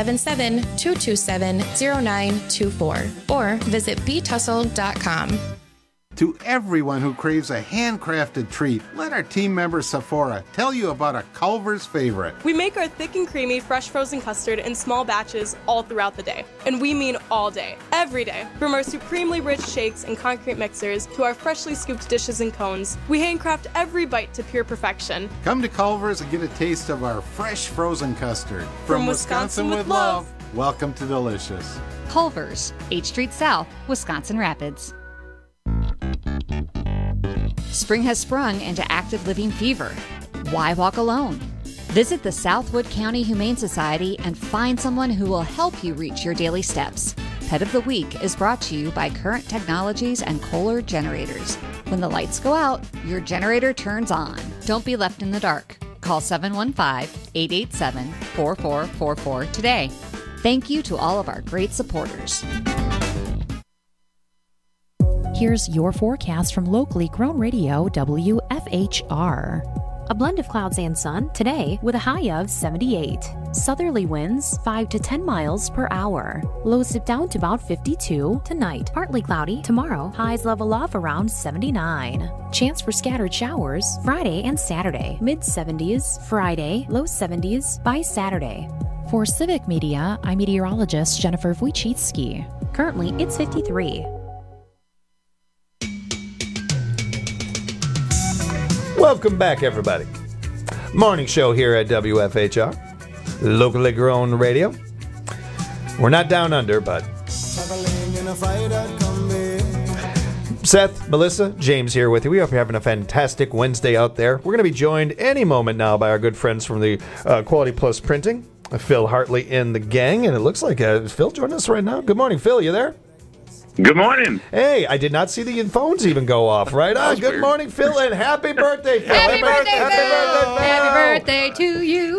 877-227-0924. Or visit btussle.com. To everyone who craves a handcrafted treat, let our team member Sephora tell you about a Culver's favorite. We make our thick and creamy fresh frozen custard in small batches all throughout the day. And we mean all day, every day. From our supremely rich shakes and concrete mixers to our freshly scooped dishes and cones, we handcraft every bite to pure perfection. Come to Culver's and get a taste of our fresh frozen custard. From Wisconsin with love, welcome to Delicious. Culver's, 8th Street South, Wisconsin Rapids. Spring has sprung into active living fever. Why walk alone? Visit the Southwood County Humane Society and find someone who will help you reach your daily steps. Pet of the Week is brought to you by Current Technologies and Kohler Generators. When the lights go out, your generator turns on. Don't be left in the dark. Call 715-887-4444 today. Thank you to all of our great supporters. Here's your forecast from locally grown radio WFHR. A blend of clouds and sun today with a high of 78. Southerly winds 5 to 10 miles per hour. Lows dip down to about 52 tonight. Partly cloudy tomorrow. Highs level off around 79. Chance for scattered showers Friday and Saturday. Mid 70s Friday, low 70s by Saturday. For Civic Media, I'm meteorologist Jennifer Wojcicki. Currently, it's 53. Welcome back, everybody. Morning show here at WFHR, locally grown radio. We're not down under, but Seth, Melissa, James here with you. We hope you're having a fantastic Wednesday out there. We're going to be joined any moment now by our good friends from the Quality Plus Printing, Phil Hartley and the gang, and it looks like Phil joining us right now. Good morning, Phil. You there? Good morning. Hey, I did not see the phones even go off, right? Good morning, Phil, and happy birthday, Phil. Happy birthday, Phil. Happy birthday to you.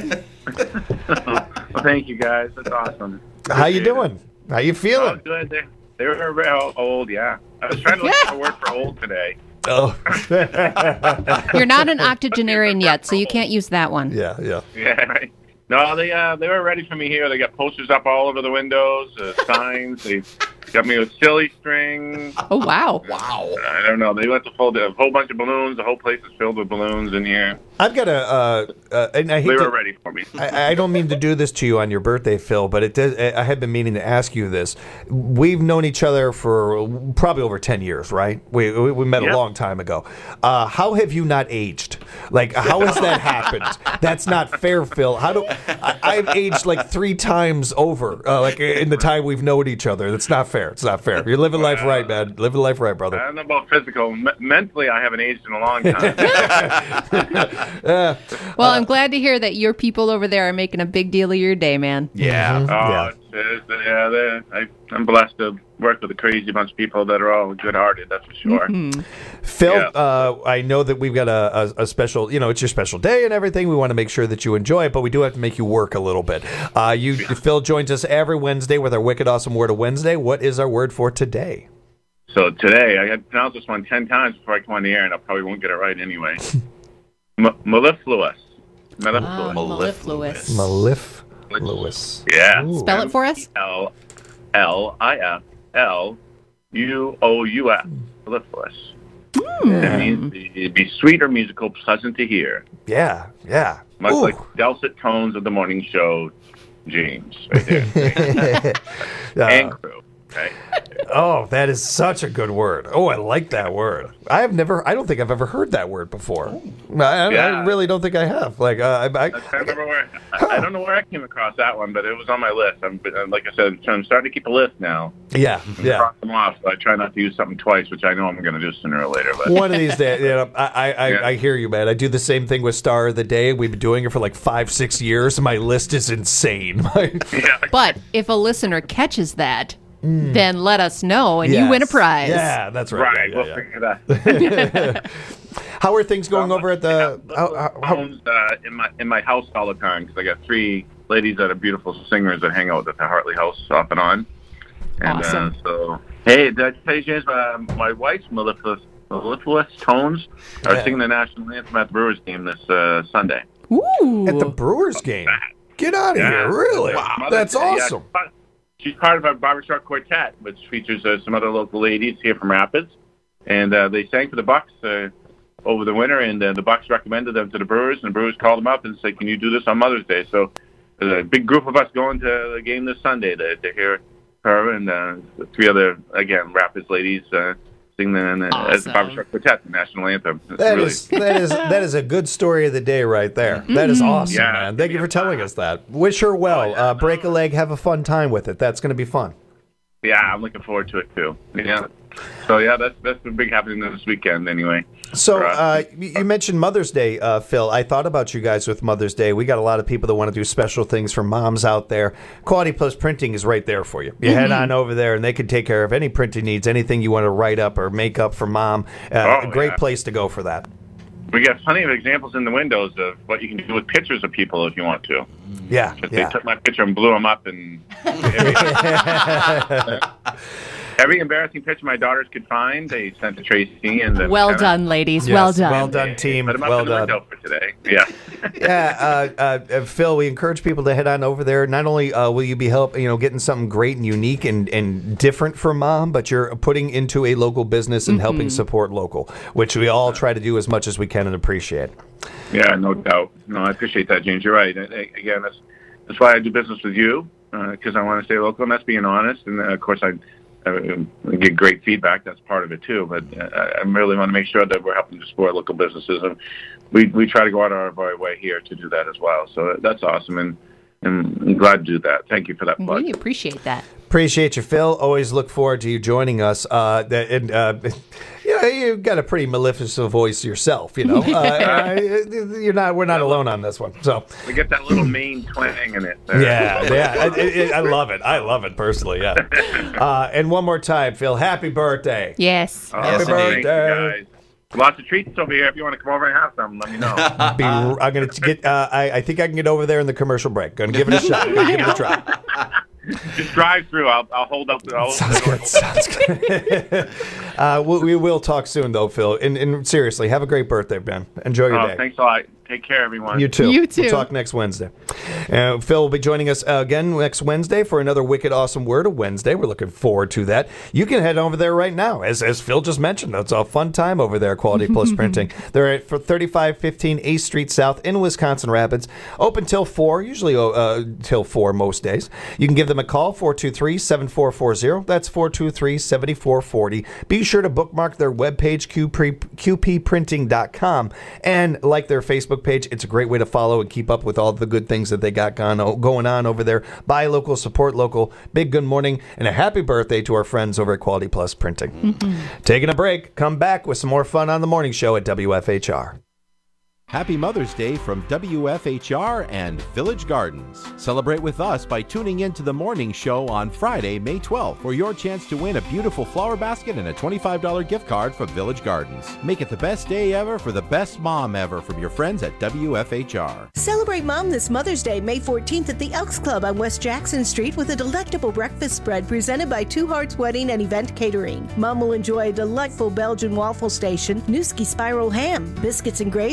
Well, thank you, guys. That's awesome. How you doing? How you feeling? Oh, good. They were real old, yeah. I was trying to look for a word for old today. Oh. You're not an octogenarian yet, so you can't use that one. Yeah. Yeah, right. No, they were ready for me here. They got posters up all over the windows, signs. They got me with silly string. Oh, wow. Wow. I don't know. They went to a whole bunch of balloons. The whole place is filled with balloons in here. I've got and I hate they were ready for me. I don't mean to do this to you on your birthday, Phil, but it does. I have been meaning to ask you this. We've known each other for probably over 10 years, right? We met a long time ago. How have you not aged? Like, how has that happened? That's not fair, Phil. I've aged like 3 times over, like in the time we've known each other. That's not fair. It's not fair. You're living life right, man. Living life right, brother. I don't know about physical. Mentally, I haven't aged in a long time. Well, I'm glad to hear that your people over there are making a big deal of your day, man. Yeah. I'm blessed to work with a crazy bunch of people that are all good-hearted, that's for sure. Mm-hmm. Phil, I know that we've got a special, it's your special day and everything. We want to make sure that you enjoy it, but we do have to make you work a little bit. Phil joins us every Wednesday with our Wicked Awesome Word of Wednesday. What is our word for today? So today, I had to pronounce this one 10 times before I come on the air, and I probably won't get it right anyway. Mellifluous. Mellifluous. Mellifluous. Yeah. Spell it for us. Mellifluous. Mellifluous. Mellifluous. It means be sweet or musical, pleasant to hear. Yeah. Much like dulcet tones of the morning show, James, right there. And crew. Okay. Oh, that is such a good word. Oh, I like that word. I don't think I've ever heard that word before. I really don't think I have. Like, I don't know where I came across that one, but it was on my list. Like I said, I'm starting to keep a list now. Yeah. Cross them off, so I try not to use something twice, which I know I'm going to do sooner or later. But one of these days, I hear you, man. I do the same thing with Star of the Day. We've been doing it for like 5-6 years. My list is insane. But if a listener catches that, then let us know, and you win a prize. Yeah, that's right. Right, we'll figure that. How are things going over at the in my house all the time, because I got 3 ladies that are beautiful singers that hang out at the Hartley House off and on. And awesome. So, hey, did I tell you, James, my wife's mellifluous tones are singing the national anthem at the Brewers game this Sunday. Ooh. At the Brewers game? Get out of here, really? Wow. That's awesome. She's part of a barbershop quartet, which features some other local ladies here from Rapids. And they sang for the Bucks over the winter, and the Bucks recommended them to the Brewers, and the Brewers called them up and said, can you do this on Mother's Day? So there's a big group of us going to the game this Sunday to hear her and the 3 other, again, Rapids ladies sing as the barbershop quartet, the national anthem. That is a good story of the day right there. That is awesome, man. Thank you for telling us that. Wish her well. Break a leg, have a fun time with it. That's going to be fun. Yeah, I'm looking forward to it too. Yeah. So that's the big happening this weekend anyway. So you mentioned Mother's Day, Phil. I thought about you guys with Mother's Day. We got a lot of people that want to do special things for moms out there. Quality Plus Printing is right there for you. You head on over there, and they can take care of any printing needs, anything you want to write up or make up for mom. A great place to go for that. We got plenty of examples in the windows of what you can do with pictures of people if you want to. Yeah. They took my picture and blew them up, and every embarrassing picture my daughters could find, they sent to Tracy. And well done, ladies. Yes, well done. Well done, team. Put them up well in the done. window for today. Yeah. Phil, we encourage people to head on over there. Not only will you be getting something great and unique and different for mom, but you're putting into a local business and helping support local, which we all try to do as much as we can and appreciate. Yeah, no doubt. No, I appreciate that, James. You're right. Again, that's why I do business with you, because I want to stay local, and that's being honest. And of course, I get great feedback. That's part of it too. But I really want to make sure that we're helping to support local businesses, and we try to go out of our way here to do that as well. So that's awesome, and I'm glad to do that. Thank you for that plug. We appreciate that. Appreciate you, Phil. Always look forward to you joining us. You've got a pretty maleficent voice yourself. We're not alone on this one. So we get that little Maine twang in it. Yeah. I love it. I love it personally. Yeah. And one more time, Phil. Happy birthday. Yes. Happy birthday. Guys. Lots of treats over here. If you want to come over and have some, let me know. I'm gonna get. I think I can get over there in the commercial break. Gonna give it a shot. Gonna give it a try. Just drive through. I'll hold up. Sounds good. We will talk soon, though, Phil. And seriously, have a great birthday, Ben. Enjoy your day. Thanks a lot. Take care, everyone. You too. You too. We'll talk next Wednesday. Phil will be joining us again next Wednesday for another Wicked Awesome Word of Wednesday. We're looking forward to that. You can head over there right now. As Phil just mentioned, it's a fun time over there, Quality Plus Printing. They're at 3515 8th Street South in Wisconsin Rapids. Open till 4, usually till 4 most days. You can give them a call, 423-7440. That's 423-7440. Be sure to bookmark their webpage, qpprinting.com, and like their Facebook page. It's a great way to follow and keep up with all the good things that they got going on over there. Buy local, support local. Big good morning and a happy birthday to our friends over at Quality Plus Printing. Taking a break. Come back with some more fun on the morning show at WFHR. Happy Mother's Day from WFHR and Village Gardens. Celebrate with us by tuning in to the morning show on Friday, May 12th for your chance to win a beautiful flower basket and a $25 gift card from Village Gardens. Make it the best day ever for the best mom ever from your friends at WFHR. Celebrate Mom this Mother's Day, May 14th at the Elks Club on West Jackson Street with a delectable breakfast spread presented by Two Hearts Wedding and Event Catering. Mom will enjoy a delightful Belgian waffle station, Newski spiral ham, biscuits and gravy, egg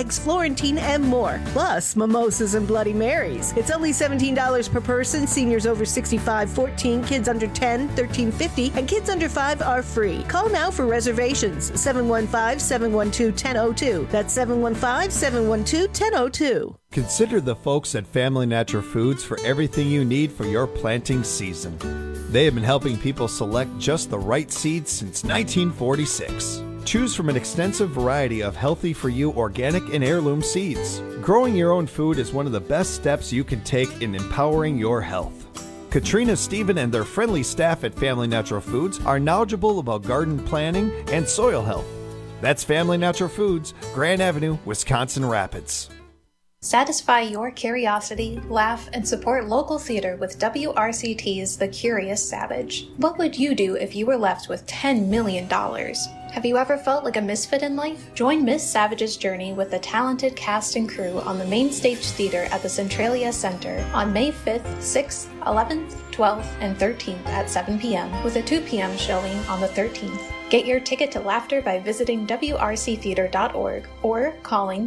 eggs, Florentine, and more. Plus, mimosas and Bloody Marys. It's only $17 per person. Seniors over 65, $14. Kids under 10, $13.50. And kids under 5 are free. Call now for reservations. 715-712-1002. That's 715-712-1002. Consider the folks at Family Natural Foods for everything you need for your planting season. They have been helping people select just the right seeds since 1946. Choose from an extensive variety of healthy-for-you organic and heirloom seeds. Growing your own food is one of the best steps you can take in empowering your health. Katrina, Stephen, and their friendly staff at Family Natural Foods are knowledgeable about garden planning and soil health. That's Family Natural Foods, Grand Avenue, Wisconsin Rapids. Satisfy your curiosity, laugh, and support local theater with WRCT's The Curious Savage. What would you do if you were left with $10 million? Have you ever felt like a misfit in life? Join Miss Savage's journey with the talented cast and crew on the Main Stage Theater at the Centralia Center on May 5th, 6th, 11th, 12th, and 13th at 7 p.m. with a 2 p.m. showing on the 13th. Get your ticket to laughter by visiting wrctheater.org or calling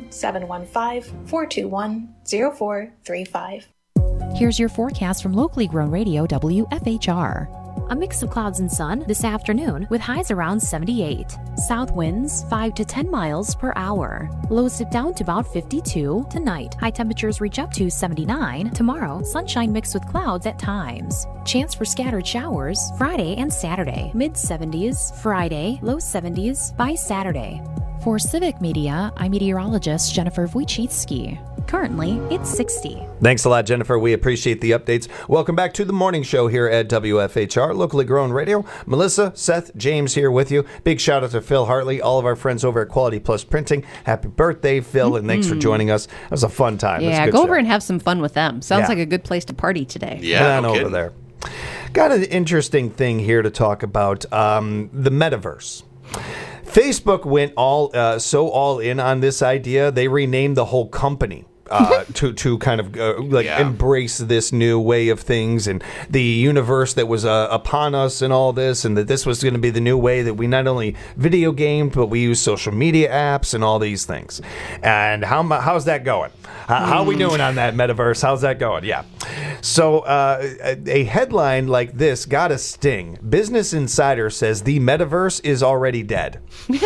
715-421-0435. Here's your forecast from locally grown radio WFHR. A mix of clouds and sun this afternoon with highs around 78. South winds 5 to 10 miles per hour. Lows dip down to about 52 tonight. High temperatures reach up to 79 tomorrow. Sunshine mixed with clouds at times. Chance for scattered showers Friday and Saturday. Mid 70s Friday, low 70s by Saturday. For Civic Media, I'm meteorologist Jennifer Wojcicki. Currently, it's 60. Thanks a lot, Jennifer. We appreciate the updates. Welcome back to the morning show here at WFHR, locally grown radio. Melissa, Seth, James here with you. Big shout out to Phil Hartley, all of our friends over at Quality Plus Printing. Happy birthday, Phil, and thanks for joining us. It was a fun time. Yeah, go over and have some fun with them. Sounds like a good place to party today. Yeah, no over there. Got an interesting thing here to talk about, the metaverse. Facebook went all in on this idea. They renamed the whole company to kind of embrace this new way of things and the universe that was upon us and all this, and that this was going to be the new way that we not only video game, but we use social media apps and all these things. And how's that going? How are we doing on that metaverse? How's that going? Yeah. So a headline like this got a sting. Business Insider says the metaverse is already dead.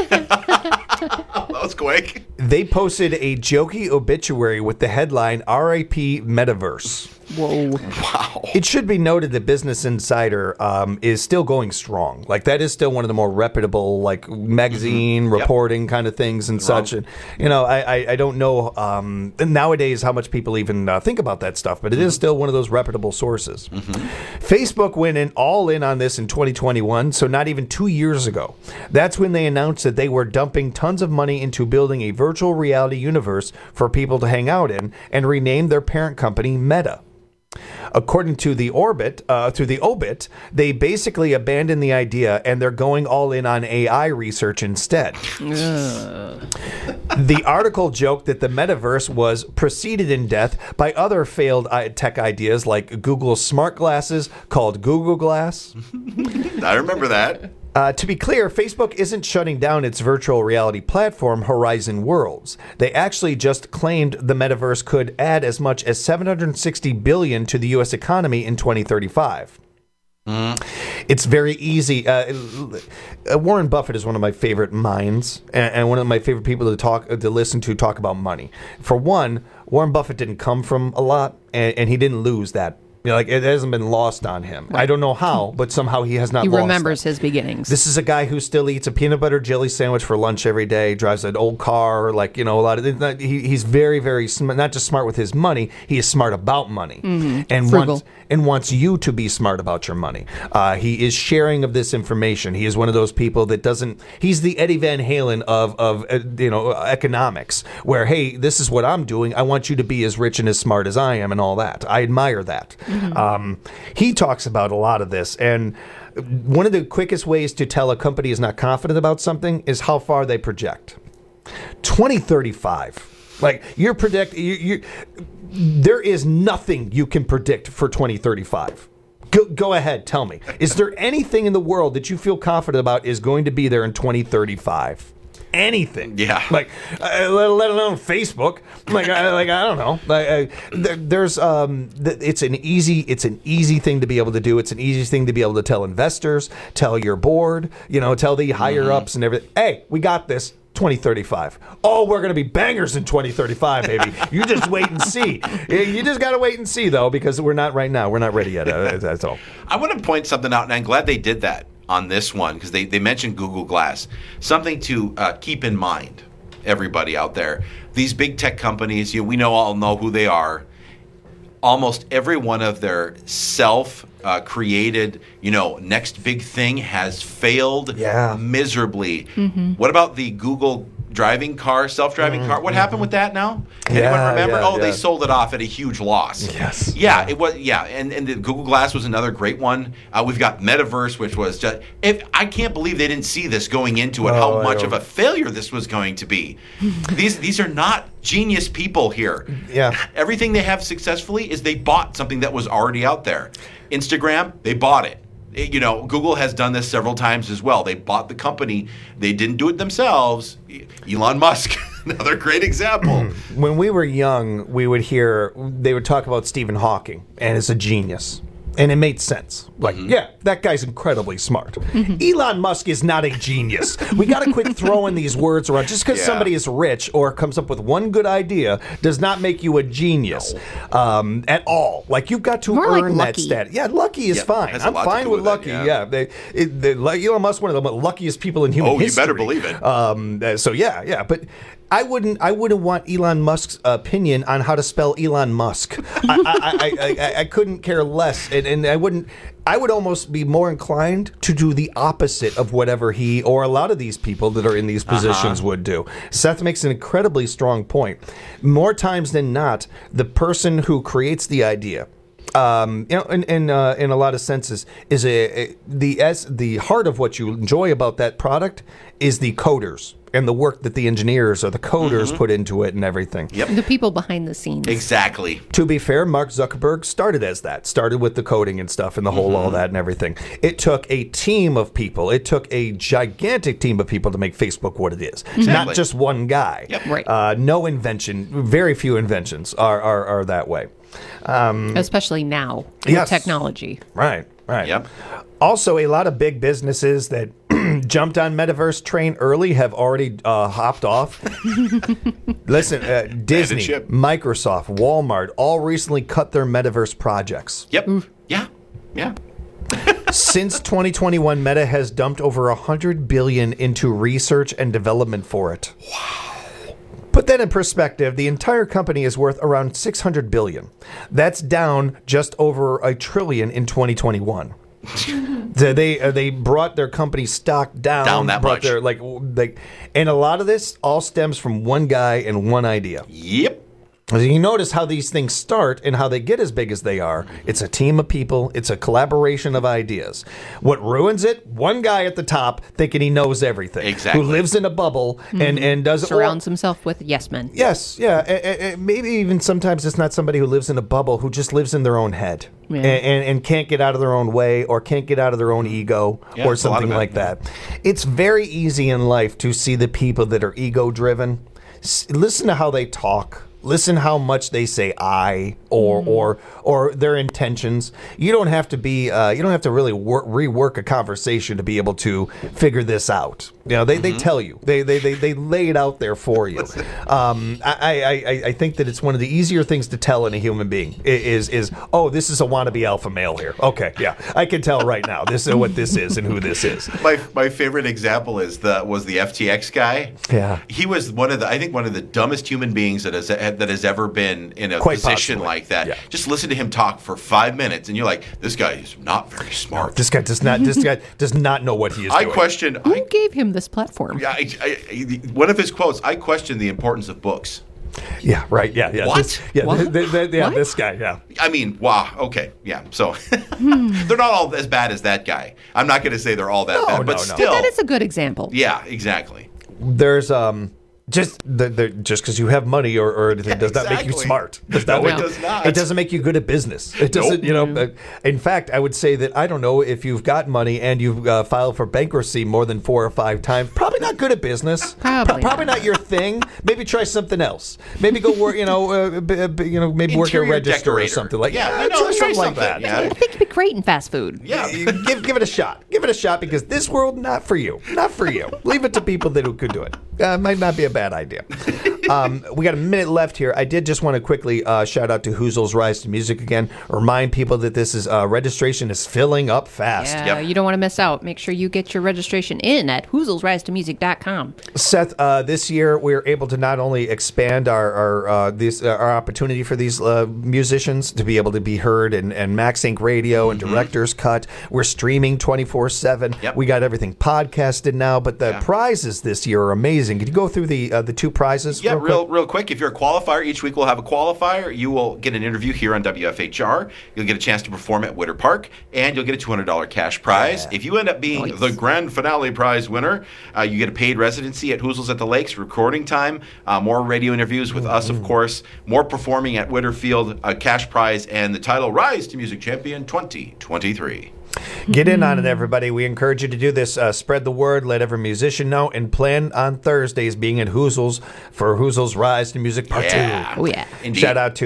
That was quick. They posted a jokey obituary with the headline "R.I.P. Metaverse." Whoa. Wow. It should be noted that Business Insider is still going strong. Like, that is still one of the more reputable, like, magazine reporting kind of things and such. And, you know, I don't know nowadays how much people even think about that stuff, but it is still one of those reputable sources. Facebook went all in on this in 2021, so not even 2 years ago. That's when they announced that they were dumping tons of money into building a virtual reality universe for people to hang out in, and renamed their parent company Meta. According to the Obit, they basically abandoned the idea and they're going all in on AI research instead. The article joked that the metaverse was preceded in death by other failed tech ideas like Google's smart glasses called Google Glass. I remember that. To be clear, Facebook isn't shutting down its virtual reality platform, Horizon Worlds. They actually just claimed the metaverse could add as much as $760 billion to the U.S. economy in 2035. It's very easy. Warren Buffett is one of my favorite minds and one of my favorite people to listen to talk about money. For one, Warren Buffett didn't come from a lot, and he didn't lose that. You know, like, it hasn't been lost on him. Right. I don't know how, but somehow he has not lost. He remembers his beginnings. This is a guy who still eats a peanut butter jelly sandwich for lunch every day, drives an old car, like, you know, a lot of. He's very, very smart, not just smart with his money, he is smart about money. And wants you to be smart about your money. He is sharing of this information. He is one of those people that doesn't. He's the Eddie Van Halen of economics, where, hey, this is what I'm doing. I want you to be as rich and as smart as I am, and all that. I admire that. He talks about a lot of this, and one of the quickest ways to tell a company is not confident about something is how far they project. 2035. Like, there is nothing you can predict for 2035. Go ahead, tell me. Is there anything in the world that you feel confident about is going to be there in 2035? anything. Yeah. Like, let alone Facebook. Like, I don't know. It's an easy thing to be able to do. It's an easy thing to be able to tell investors, tell your board, tell the higher ups and everything. Hey, we got this. 2035. Oh, we're going to be bangers in 2035, baby. You just wait and see. You just got to wait and see, though, because we're not right now. We're not ready yet. That's all. I want to point something out, and I'm glad they did that on this one, because they mentioned Google Glass. Something to keep in mind, everybody out there. These big tech companies, we all know who they are. Almost every one of their self-created, next big thing has failed miserably. Mm-hmm. What about the Google self-driving car? What happened with that now? Anyone remember? They sold it off at a huge loss. Yes. Yeah, it was. Yeah, and the Google Glass was another great one. We've got Metaverse, which was just. I can't believe they didn't see this going into it. How much of a failure this was going to be. These are not genius people here. Yeah. Everything they have successfully is they bought something that was already out there. Instagram, they bought it. Google has done this several times as well. They bought the company. They didn't do it themselves. Elon Musk, another great example. When we were young, they would talk about Stephen Hawking and as a genius. And it made sense. Like, that guy's incredibly smart. Elon Musk is not a genius. We got to quit throwing these words around. Just because somebody is rich or comes up with one good idea does not make you a genius at all. Like, you've got to earn that status. Yeah, lucky is fine. I'm fine with lucky. Elon Musk, one of the luckiest people in human history. Oh, you better believe it. But I wouldn't want Elon Musk's opinion on how to spell Elon Musk. I couldn't care less, and I would almost be more inclined to do the opposite of whatever he or a lot of these people that are in these positions would do. Seth makes an incredibly strong point. More times than not, the person who creates the idea, in a lot of senses, is the heart of what you enjoy about that product is the coders and the work that the engineers or the coders put into it and everything. Yep. The people behind the scenes. Exactly. To be fair, Mark Zuckerberg started with the coding and stuff and the whole all that and everything. It took a team of people. It took a gigantic team of people to make Facebook what it is. Exactly. Not just one guy. Yep. Right. No invention, very few inventions are that way. Especially now with technology. Right. Yep. Also, a lot of big businesses that jumped on Metaverse train early have already hopped off. Listen, Disney, Microsoft, Walmart all recently cut their Metaverse projects. Yep. Yeah. Since 2021, Meta has dumped over $100 billion into research and development for it. Wow. Put that in perspective, the entire company is worth around $600 billion. That's down just over $1 trillion in 2021. They brought their company stock down that much. And a lot of this all stems from one guy and one idea. Yep. You notice how these things start and how they get as big as they are. It's a team of people. It's a collaboration of ideas. What ruins it? One guy at the top thinking he knows everything. Exactly. Who lives in a bubble and does surrounds himself with yes men. Yes, yeah. Maybe even sometimes it's not somebody who lives in a bubble, who just lives in their own head and can't get out of their own way or can't get out of their own ego or something like that. It's very easy in life to see the people that are ego-driven. Listen to how they talk. Listen how much they say I or their intentions. You don't have to be. You don't have to really rework a conversation to be able to figure this out. They tell you. They lay it out there for you. I think that it's one of the easier things to tell in a human being is this is a wannabe alpha male here. Okay, yeah, I can tell right now. This is what this is and who this is. My favorite example was the FTX guy. Yeah, he was one of the dumbest human beings that has ever been in a position like that. Yeah. Just listen to him talk for 5 minutes, and you're like, this guy is not very smart. This guy does not know what he is doing. Who gave him this platform? Yeah, one of his quotes. I question the importance of books. Yeah, right. Yeah. What? This guy. Yeah. I mean, wow. Okay. Yeah. So they're not all as bad as that guy. I'm not going to say they're all that bad, but still, that is a good example. Yeah, exactly. There's Just because you have money or anything does not make you smart. It does not. It doesn't make you good at business. It doesn't. In fact, I would say that I don't know if you've got money and you've filed for bankruptcy more than 4 or 5 times. Probably not good at business. Probably not your thing. Maybe try something else. Maybe go work. Maybe work at a register or something like try something like that. Yeah. I think you'd be great in fast food. Yeah, give it a shot. Give it a shot because this world not for you. Not for you. Leave it to people that could do it. Might not be a bad idea. We got a minute left here. I did just want to quickly shout out to Hoozle's Rise to Music again. Remind people that this is registration is filling up fast. Yeah, you don't want to miss out. Make sure you get your registration in at hoozlesrisetomusic.com. Seth, this year we were able to not only expand our opportunity for these musicians to be able to be heard and Max Inc. Radio and Director's Cut. We're streaming 24/7. Yep. We got everything podcasted now, but the prizes this year are amazing. Can you go through the 2 prizes? Yeah, real quick. If you're a qualifier, each week we'll have a qualifier. You will get an interview here on WFHR. You'll get a chance to perform at Witter Park, and you'll get a $200 cash prize. Yeah. If you end up being the grand finale prize winner, you get a paid residency at Hoozles at the Lakes, recording time, more radio interviews with us, of course, more performing at Witterfield, a cash prize, and the title Rise to Music Champion 2023. Get in on it, everybody. We encourage you to do this. Spread the word. Let every musician know. And plan on Thursdays being at Hoozles for Hoozles Rise to Music Part 2. Oh, yeah. Indeed. Shout out to